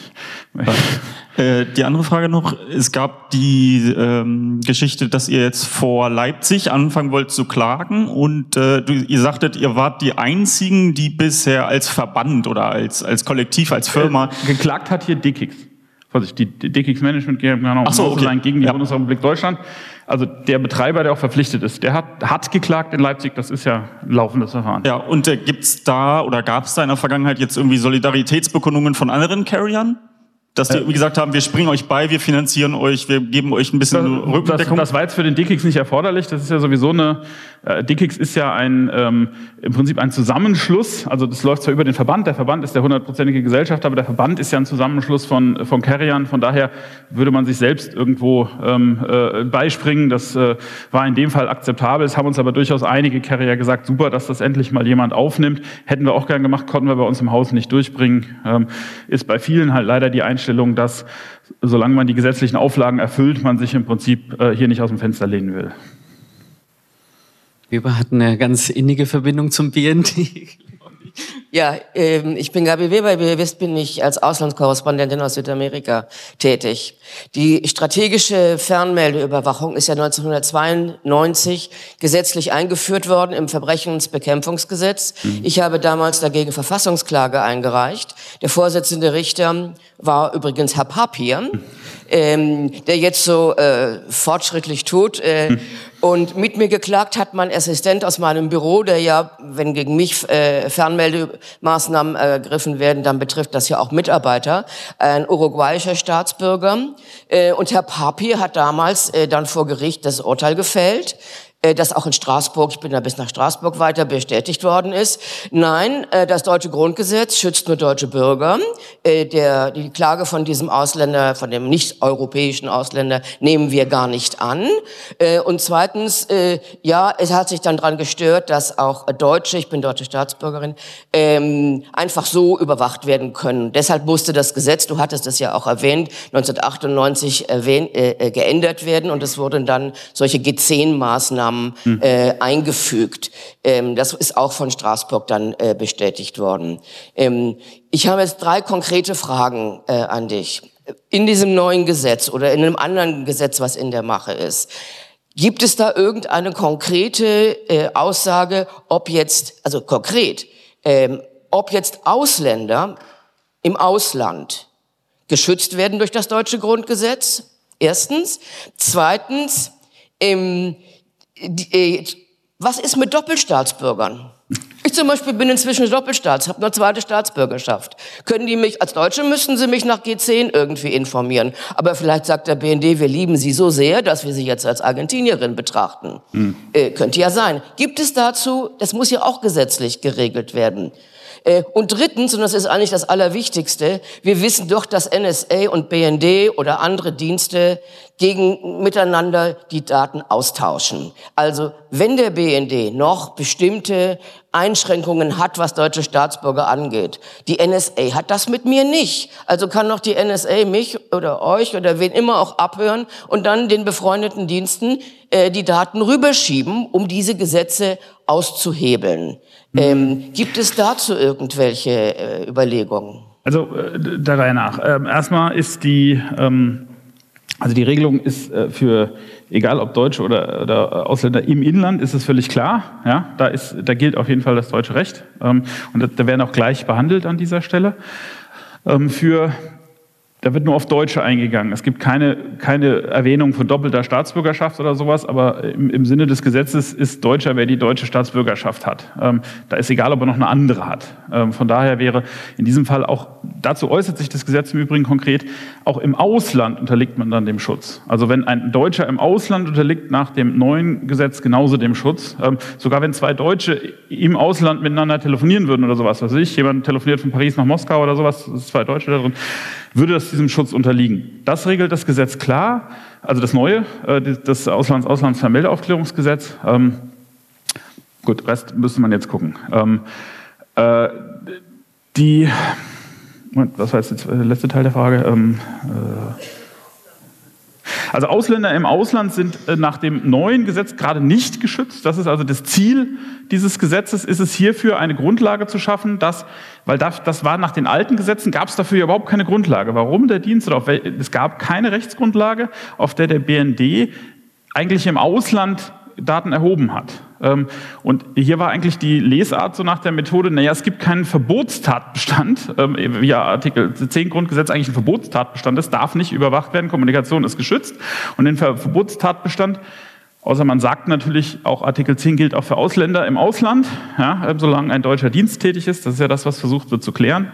Äh, die andere Frage noch, es gab die ähm, Geschichte, dass ihr jetzt vor Leipzig anfangen wollt zu klagen und äh, du, ihr sagtet, ihr wart die Einzigen, die bisher als Verband oder als, als Kollektiv, als Firma... Äh, geklagt hat hier D K I X. Die D K I X Management GmbH Ach so, okay. gegen die ja. Bundesrepublik Deutschland. Also der Betreiber, der auch verpflichtet ist, der hat, hat geklagt in Leipzig, das ist ja ein laufendes Verfahren. Ja, und äh, gibt's da oder gab es da in der Vergangenheit jetzt irgendwie Solidaritätsbekundungen von anderen Carriern? Dass die, wie gesagt haben, wir springen euch bei, wir finanzieren euch, wir geben euch ein bisschen das, Rückendeckung. Das, das war jetzt für den D K I X nicht erforderlich. Das ist ja sowieso eine, äh, D K I X ist ja ein, ähm, im Prinzip ein Zusammenschluss. Also das läuft zwar über den Verband, der Verband ist der hundertprozentige Gesellschaft, aber der Verband ist ja ein Zusammenschluss von, von Carriern. Von daher würde man sich selbst irgendwo ähm, äh, beispringen. Das äh, war in dem Fall akzeptabel. Es haben uns aber durchaus einige Carrier gesagt, super, dass das endlich mal jemand aufnimmt. Hätten wir auch gern gemacht, konnten wir bei uns im Haus nicht durchbringen. Ähm, ist bei vielen halt leider die Einstellung, dass, solange man die gesetzlichen Auflagen erfüllt, man sich im Prinzip äh, hier nicht aus dem Fenster lehnen will. Weber hat eine ganz innige Verbindung zum B N D. Ja, ähm, ich bin Gabi Weber. Wie ihr wisst, bin ich als Auslandskorrespondentin aus Südamerika tätig. Die strategische Fernmeldeüberwachung ist ja neunzehnhundertzweiundneunzig gesetzlich eingeführt worden im Verbrechensbekämpfungsgesetz. Mhm. Ich habe damals dagegen Verfassungsklage eingereicht. Der Vorsitzende Richter war übrigens Herr Papier, mhm. ähm, der jetzt so äh, fortschrittlich tut. Äh, mhm. Und mit mir geklagt hat mein Assistent aus meinem Büro, der ja, wenn gegen mich äh, Fernmeldemaßnahmen ergriffen werden, dann betrifft das ja auch Mitarbeiter, ein uruguayischer Staatsbürger. Äh, und Herr Papi hat damals äh, dann vor Gericht das Urteil gefällt, das auch in Straßburg, ich bin da bis nach Straßburg weiter, bestätigt worden ist. Nein, das deutsche Grundgesetz schützt nur deutsche Bürger. Der, die Klage von diesem Ausländer, von dem nicht-europäischen Ausländer, nehmen wir gar nicht an. Und zweitens, ja, es hat sich dann dran gestört, dass auch Deutsche, ich bin deutsche Staatsbürgerin, einfach so überwacht werden können. Deshalb musste das Gesetz, du hattest es ja auch erwähnt, neunzehnhundertachtundneunzig erwähnt, äh, geändert werden und es wurden dann solche G zehn Maßnahmen Hm. Äh, eingefügt. Ähm, das ist auch von Straßburg dann äh, bestätigt worden. Ähm, ich habe jetzt drei konkrete Fragen äh, an dich. In diesem neuen Gesetz oder in einem anderen Gesetz, was in der Mache ist, gibt es da irgendeine konkrete äh, Aussage, ob jetzt, also konkret, ähm, ob jetzt Ausländer im Ausland geschützt werden durch das deutsche Grundgesetz? Erstens. Zweitens, ähm, was ist mit Doppelstaatsbürgern? Ich zum Beispiel bin inzwischen Doppelstaats, habe eine zweite Staatsbürgerschaft. Können die mich, als Deutsche müssen sie mich nach G zehn irgendwie informieren. Aber vielleicht sagt der B N D, wir lieben sie so sehr, dass wir sie jetzt als Argentinierin betrachten. Hm. Äh, könnte ja sein. Gibt es dazu, das muss ja auch gesetzlich geregelt werden. Und drittens, und das ist eigentlich das Allerwichtigste, wir wissen doch, dass N S A und B N D oder andere Dienste gegen miteinander die Daten austauschen. Also wenn der B N D noch bestimmte Einschränkungen hat, was deutsche Staatsbürger angeht, die N S A hat das mit mir nicht. Also kann doch die N S A mich oder euch oder wen immer auch abhören und dann den befreundeten Diensten äh, die Daten rüberschieben, um diese Gesetze auszuhebeln. Ähm, gibt es dazu irgendwelche äh, Überlegungen? Also äh, der Reihe nach. Ähm, erstmal ist die, ähm, also die Regelung ist äh, für, egal ob Deutsche oder, oder Ausländer im Inland, ist es völlig klar. Ja, da ist, da gilt auf jeden Fall das deutsche Recht ähm, und da, da werden auch gleich behandelt an dieser Stelle. Ähm, für Da wird nur auf Deutsche eingegangen. Es gibt keine, keine Erwähnung von doppelter Staatsbürgerschaft oder sowas, aber im, im Sinne des Gesetzes ist Deutscher, wer die deutsche Staatsbürgerschaft hat. Ähm, da ist egal, ob er noch eine andere hat. Ähm, von daher wäre in diesem Fall auch, dazu äußert sich das Gesetz im Übrigen konkret, auch im Ausland unterliegt man dann dem Schutz. Also wenn ein Deutscher im Ausland unterliegt nach dem neuen Gesetz genauso dem Schutz, ähm, sogar wenn zwei Deutsche im Ausland miteinander telefonieren würden oder sowas, was weiß ich, jemand telefoniert von Paris nach Moskau oder sowas, es zwei Deutsche da drin, würde das diesem Schutz unterliegen. Das regelt das Gesetz klar, also das neue, das Auslands-Auslandsvermeldeaufklärungsgesetz. Ähm, gut, Rest müsste man jetzt gucken. Ähm, äh, die, Moment, was war jetzt der letzte Teil der Frage? Ähm, äh, Also Ausländer im Ausland sind nach dem neuen Gesetz gerade nicht geschützt. Das ist also das Ziel dieses Gesetzes, ist es hierfür eine Grundlage zu schaffen, dass, weil das, das war nach den alten Gesetzen, gab es dafür überhaupt keine Grundlage. Warum der Dienst oder auf wel, es gab keine Rechtsgrundlage, auf der der B N D eigentlich im Ausland Daten erhoben hat. Und hier war eigentlich die Lesart so nach der Methode, naja, es gibt keinen Verbotstatbestand, wie ja Artikel zehn Grundgesetz eigentlich ein Verbotstatbestand ist, darf nicht überwacht werden, Kommunikation ist geschützt. Und den Verbotstatbestand, außer man sagt natürlich, auch Artikel zehn gilt auch für Ausländer im Ausland, ja, solange ein deutscher Dienst tätig ist, das ist ja das, was versucht wird zu klären.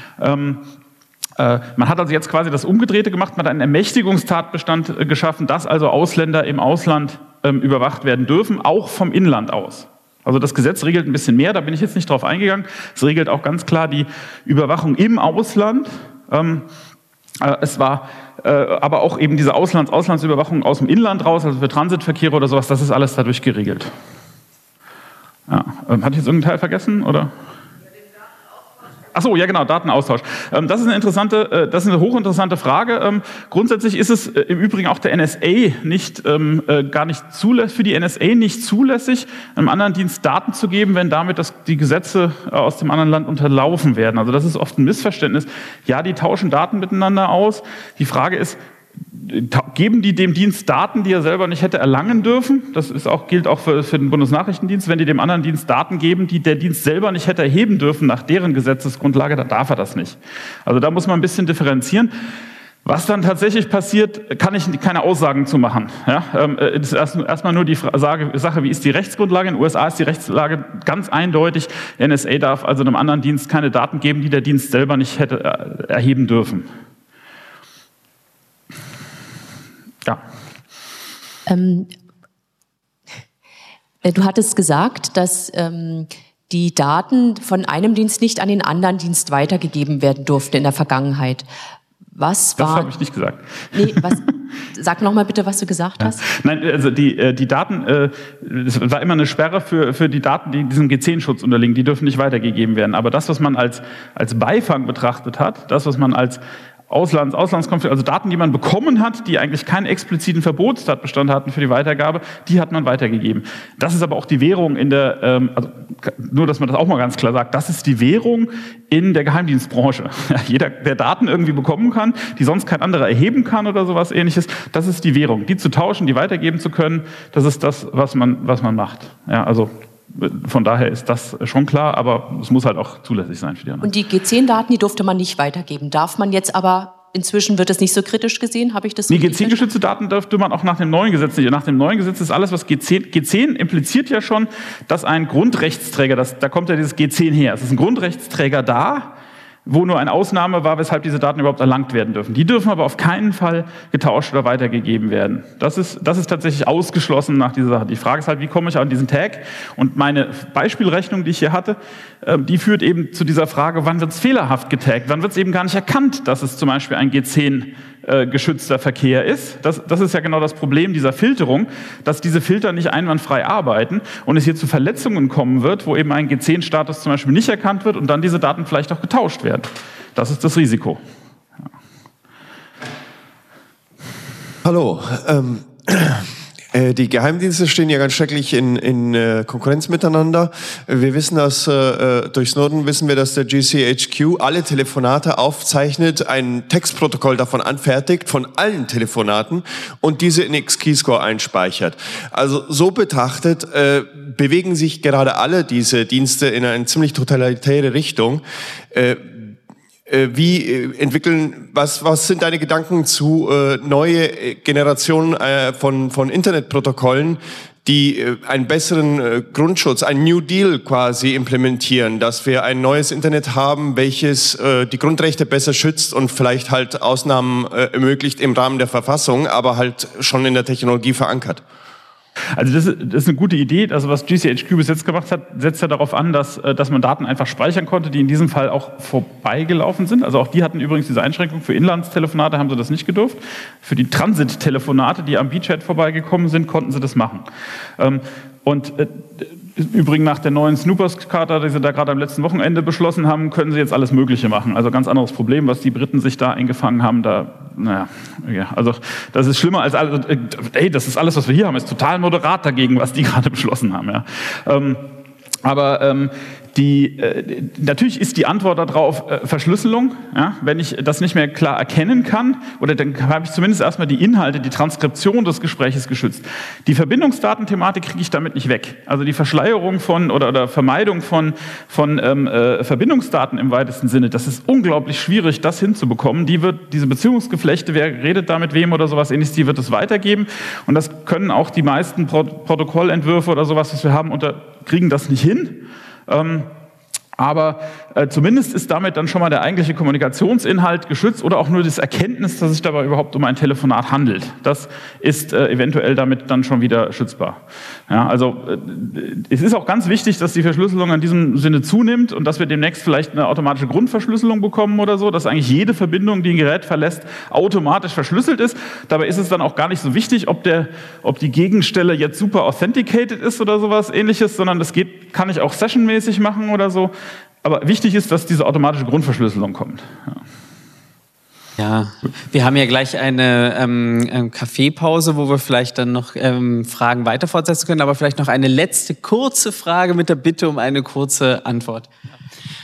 Man hat also jetzt quasi das Umgedrehte gemacht, man hat einen Ermächtigungstatbestand geschaffen, dass also Ausländer im Ausland ähm, überwacht werden dürfen, auch vom Inland aus. Also das Gesetz regelt ein bisschen mehr, da bin ich jetzt nicht drauf eingegangen. Es regelt auch ganz klar die Überwachung im Ausland. Ähm, äh, es war äh, aber auch eben diese Auslands Auslandsüberwachung aus dem Inland raus, also für Transitverkehre oder sowas, das ist alles dadurch geregelt. Ja, ähm, hatte ich jetzt irgendeinen Teil vergessen, oder? Ach so, ja genau, Datenaustausch. Das ist eine interessante, das ist eine hochinteressante Frage. Grundsätzlich ist es im Übrigen auch der N S A nicht, gar nicht zulässig, für die N S A nicht zulässig, einem anderen Dienst Daten zu geben, wenn damit das, die Gesetze aus dem anderen Land unterlaufen werden. Also das ist oft ein Missverständnis. Ja, die tauschen Daten miteinander aus. Die Frage ist, geben die dem Dienst Daten, die er selber nicht hätte erlangen dürfen? Das ist auch, gilt auch für, für den Bundesnachrichtendienst. Wenn die dem anderen Dienst Daten geben, die der Dienst selber nicht hätte erheben dürfen nach deren Gesetzesgrundlage, dann darf er das nicht. Also da muss man ein bisschen differenzieren. Was dann tatsächlich passiert, kann ich keine Aussagen zu machen. Ja, ähm, das ist erst, erstmal nur die Frage, Sache, wie ist die Rechtsgrundlage? In den U S A ist die Rechtslage ganz eindeutig. N S A darf also einem anderen Dienst keine Daten geben, die der Dienst selber nicht hätte erheben dürfen. Ja. Ähm, du hattest gesagt, dass ähm, die Daten von einem Dienst nicht an den anderen Dienst weitergegeben werden durften in der Vergangenheit. Was war? Das habe ich nicht gesagt. Nee, was, sag noch mal bitte, was du gesagt hast. Ja. Nein, also die, die Daten, es war immer eine Sperre für, für die Daten, die diesem G zehn Schutz unterliegen, die dürfen nicht weitergegeben werden. Aber das, was man als, als Beifang betrachtet hat, das, was man als Auslands, Auslandskonflikt, also Daten, die man bekommen hat, die eigentlich keinen expliziten Verbotstatbestand hatten für die Weitergabe, die hat man weitergegeben. Das ist aber auch die Währung in der, ähm, also nur, dass man das auch mal ganz klar sagt, das ist die Währung in der Geheimdienstbranche. Ja, jeder, der Daten irgendwie bekommen kann, die sonst kein anderer erheben kann oder sowas Ähnliches, das ist die Währung. Die zu tauschen, die weitergeben zu können, das ist das, was man, was man macht. Ja, also von daher ist das schon klar, aber es muss halt auch zulässig sein für die anderen. Und die G zehn Daten, die durfte man nicht weitergeben. Darf man jetzt aber, inzwischen wird es nicht so kritisch gesehen, habe ich das so? Die G zehn geschützte Daten dürfte man auch nach dem neuen Gesetz nicht. Nach dem neuen Gesetz ist alles, was G zehn, G zehn impliziert ja schon, dass ein Grundrechtsträger, das, da kommt ja dieses G zehn her, es ist ein Grundrechtsträger da, wo nur eine Ausnahme war, weshalb diese Daten überhaupt erlangt werden dürfen. Die dürfen aber auf keinen Fall getauscht oder weitergegeben werden. Das ist, das ist tatsächlich ausgeschlossen nach dieser Sache. Die Frage ist halt, wie komme ich an diesen Tag? Und meine Beispielrechnung, die ich hier hatte, die führt eben zu dieser Frage, wann wird es fehlerhaft getaggt? Wann wird es eben gar nicht erkannt, dass es zum Beispiel ein G zehn geschützter Verkehr ist. Das, das ist ja genau das Problem dieser Filterung, dass diese Filter nicht einwandfrei arbeiten und es hier zu Verletzungen kommen wird, wo eben ein G zehn Status zum Beispiel nicht erkannt wird und dann diese Daten vielleicht auch getauscht werden. Das ist das Risiko. Ja. Hallo. Ähm, äh, die Geheimdienste stehen ja ganz schrecklich in, in äh, Konkurrenz miteinander. Wir wissen, dass äh, durch Snowden wissen wir, dass der G C H Q alle Telefonate aufzeichnet, ein Textprotokoll davon anfertigt, von allen Telefonaten und diese in X-Keyscore einspeichert. Also so betrachtet äh, bewegen sich gerade alle diese Dienste in eine ziemlich totalitäre Richtung. Äh, Wie entwickeln, was, was sind deine Gedanken zu äh, neue Generationen äh, von, von Internetprotokollen, die äh, einen besseren äh, Grundschutz, einen New Deal quasi implementieren, dass wir ein neues Internet haben, welches äh, die Grundrechte besser schützt und vielleicht halt Ausnahmen äh, ermöglicht im Rahmen der Verfassung, aber halt schon in der Technologie verankert? Also das ist, das ist eine gute Idee. Also was G C H Q bis jetzt gemacht hat, setzt ja darauf an, dass, dass man Daten einfach speichern konnte, die in diesem Fall auch vorbeigelaufen sind. Also auch die hatten übrigens diese Einschränkung. Für Inlandstelefonate haben sie das nicht gedurft. Für die Transit-Telefonate, die am Beachhead vorbeigekommen sind, konnten sie das machen. Und übrigens nach der neuen Snoopers-Charta, die sie da gerade am letzten Wochenende beschlossen haben, können sie jetzt alles Mögliche machen. Also ganz anderes Problem, was die Briten sich da eingefangen haben. Da, naja, ja, also das ist schlimmer als alles. Ey, das ist alles, was wir hier haben, ist total moderat dagegen, was die gerade beschlossen haben. Ja. Ähm, aber ähm, die, äh, natürlich ist die Antwort darauf äh, Verschlüsselung. Ja? Wenn ich das nicht mehr klar erkennen kann, oder dann habe ich zumindest erstmal die Inhalte, die Transkription des Gespräches geschützt. Die Verbindungsdatenthematik kriege ich damit nicht weg. Also die Verschleierung von oder, oder Vermeidung von, von ähm, äh, Verbindungsdaten im weitesten Sinne, das ist unglaublich schwierig, das hinzubekommen. Die wird, diese Beziehungsgeflechte, wer redet da mit wem oder sowas ähnliches, die wird es weitergeben. Und das können auch die meisten Pro- Protokollentwürfe oder sowas, was wir haben, unter, kriegen das nicht hin. Ähm, aber äh, zumindest ist damit dann schon mal der eigentliche Kommunikationsinhalt geschützt oder auch nur das Erkenntnis, dass es sich dabei überhaupt um ein Telefonat handelt. Das ist äh, eventuell damit dann schon wieder schützbar. Ja, also äh, es ist auch ganz wichtig, dass die Verschlüsselung in diesem Sinne zunimmt und dass wir demnächst vielleicht eine automatische Grundverschlüsselung bekommen oder so, dass eigentlich jede Verbindung, die ein Gerät verlässt, automatisch verschlüsselt ist. Dabei ist es dann auch gar nicht so wichtig, ob, der, ob die Gegenstelle jetzt super authenticated ist oder sowas Ähnliches, sondern das geht, kann ich auch sessionmäßig machen oder so. Aber wichtig ist, dass diese automatische Grundverschlüsselung kommt. Ja, ja. Wir haben ja gleich eine ähm, Kaffeepause, wo wir vielleicht dann noch ähm, Fragen weiter fortsetzen können, aber vielleicht noch eine letzte kurze Frage mit der Bitte um eine kurze Antwort.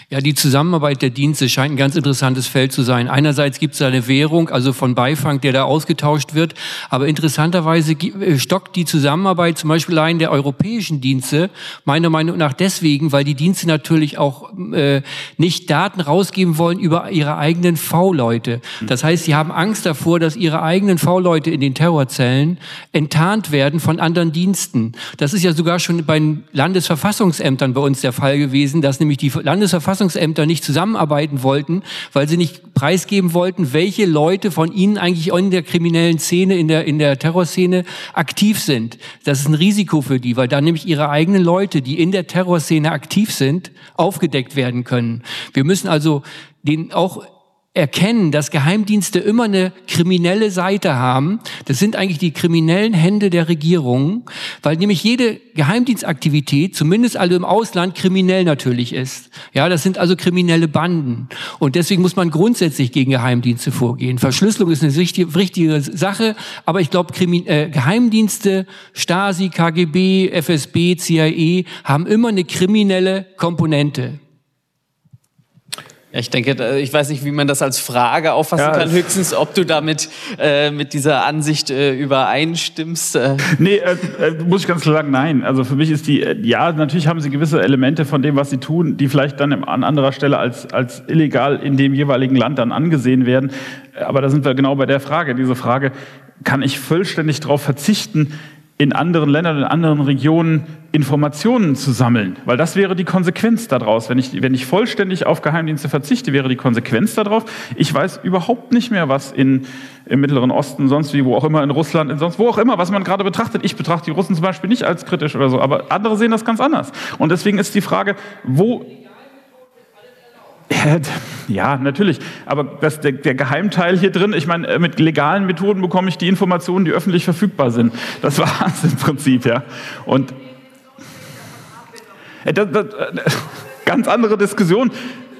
Ja, die Zusammenarbeit der Dienste scheint ein ganz interessantes Feld zu sein. Einerseits gibt es eine Währung, also von Beifang, der da ausgetauscht wird. Aber interessanterweise stockt die Zusammenarbeit zum Beispiel allein der europäischen Dienste meiner Meinung nach deswegen, weil die Dienste natürlich auch äh, nicht Daten rausgeben wollen über ihre eigenen V-Leute. Das heißt, sie haben Angst davor, dass ihre eigenen V-Leute in den Terrorzellen enttarnt werden von anderen Diensten. Das ist ja sogar schon bei den Landesverfassungsämtern bei uns der Fall gewesen, dass nämlich die Landesverfassungsämter nicht zusammenarbeiten wollten, weil sie nicht preisgeben wollten, welche Leute von ihnen eigentlich in der kriminellen Szene, in der, in der Terrorszene aktiv sind. Das ist ein Risiko für die, weil dann nämlich ihre eigenen Leute, die in der Terrorszene aktiv sind, aufgedeckt werden können. Wir müssen also den auch erkennen, dass Geheimdienste immer eine kriminelle Seite haben. Das sind eigentlich die kriminellen Hände der Regierung, weil nämlich jede Geheimdienstaktivität, zumindest also im Ausland, kriminell natürlich ist. Ja, das sind also kriminelle Banden. Und deswegen muss man grundsätzlich gegen Geheimdienste vorgehen. Verschlüsselung ist eine richtige, richtige Sache, aber ich glaube, äh, Geheimdienste, Stasi, K G B, F S B, C I A haben immer eine kriminelle Komponente. Ja, ich denke, ich weiß nicht, wie man das als Frage auffassen ja, kann, höchstens, ob du damit äh, mit dieser Ansicht äh, übereinstimmst. Äh. Nee, äh, äh, muss ich ganz klar sagen, nein. Also für mich ist die, äh, ja, natürlich haben sie gewisse Elemente von dem, was sie tun, die vielleicht dann an anderer Stelle als, als illegal in dem jeweiligen Land dann angesehen werden. Aber da sind wir genau bei der Frage. Diese Frage, kann ich vollständig darauf verzichten, in anderen Ländern, in anderen Regionen Informationen zu sammeln. Weil das wäre die Konsequenz daraus. Wenn ich, wenn ich vollständig auf Geheimdienste verzichte, wäre die Konsequenz darauf, ich weiß überhaupt nicht mehr, was in, im Mittleren Osten, sonst wie, wo auch immer, in Russland, in sonst wo auch immer, was man gerade betrachtet. Ich betrachte die Russen zum Beispiel nicht als kritisch oder so, aber andere sehen das ganz anders. Und deswegen ist die Frage, wo... Ja, natürlich. Aber das, der, der Geheimteil hier drin, ich meine, mit legalen Methoden bekomme ich die Informationen, die öffentlich verfügbar sind. Das war es im Prinzip, ja. Und das, das, ganz andere Diskussion.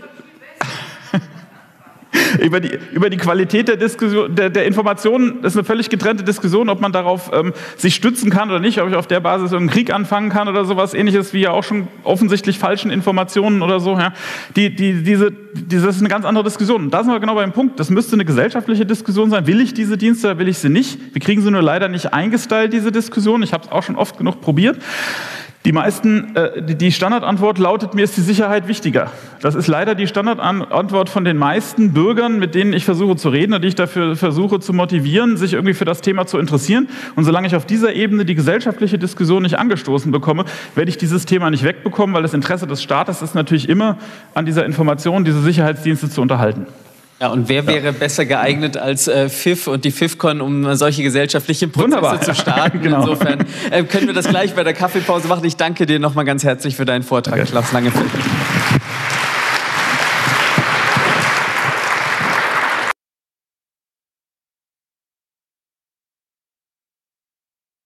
Über die, über die Qualität der, Diskussion, der, der Informationen ist eine völlig getrennte Diskussion, ob man darauf ähm, sich stützen kann oder nicht, ob ich auf der Basis einen Krieg anfangen kann oder sowas, ähnliches wie ja auch schon offensichtlich falschen Informationen oder so. Ja. Die, die, diese, diese, das ist eine ganz andere Diskussion. Und da sind wir genau beim Punkt, das müsste eine gesellschaftliche Diskussion sein. Will ich diese Dienste oder will ich sie nicht? Wir kriegen sie nur leider nicht eingestylt, diese Diskussion. Ich habe es auch schon oft genug probiert. Die meisten, äh, die Standardantwort lautet, mir ist die Sicherheit wichtiger. Das ist leider die Standardantwort von den meisten Bürgern, mit denen ich versuche zu reden und die ich dafür versuche zu motivieren, sich irgendwie für das Thema zu interessieren. Und solange ich auf dieser Ebene die gesellschaftliche Diskussion nicht angestoßen bekomme, werde ich dieses Thema nicht wegbekommen, weil das Interesse des Staates ist natürlich immer, an dieser Information diese Sicherheitsdienste zu unterhalten. Ja, und wer wäre ja. besser geeignet als äh, F I F und die FIFCon, um solche gesellschaftliche Prozesse Wunderbar. zu starten? Genau. Insofern äh, können wir das gleich bei der Kaffeepause machen. Ich danke dir nochmal ganz herzlich für deinen Vortrag. Okay. Klaus Langefeld.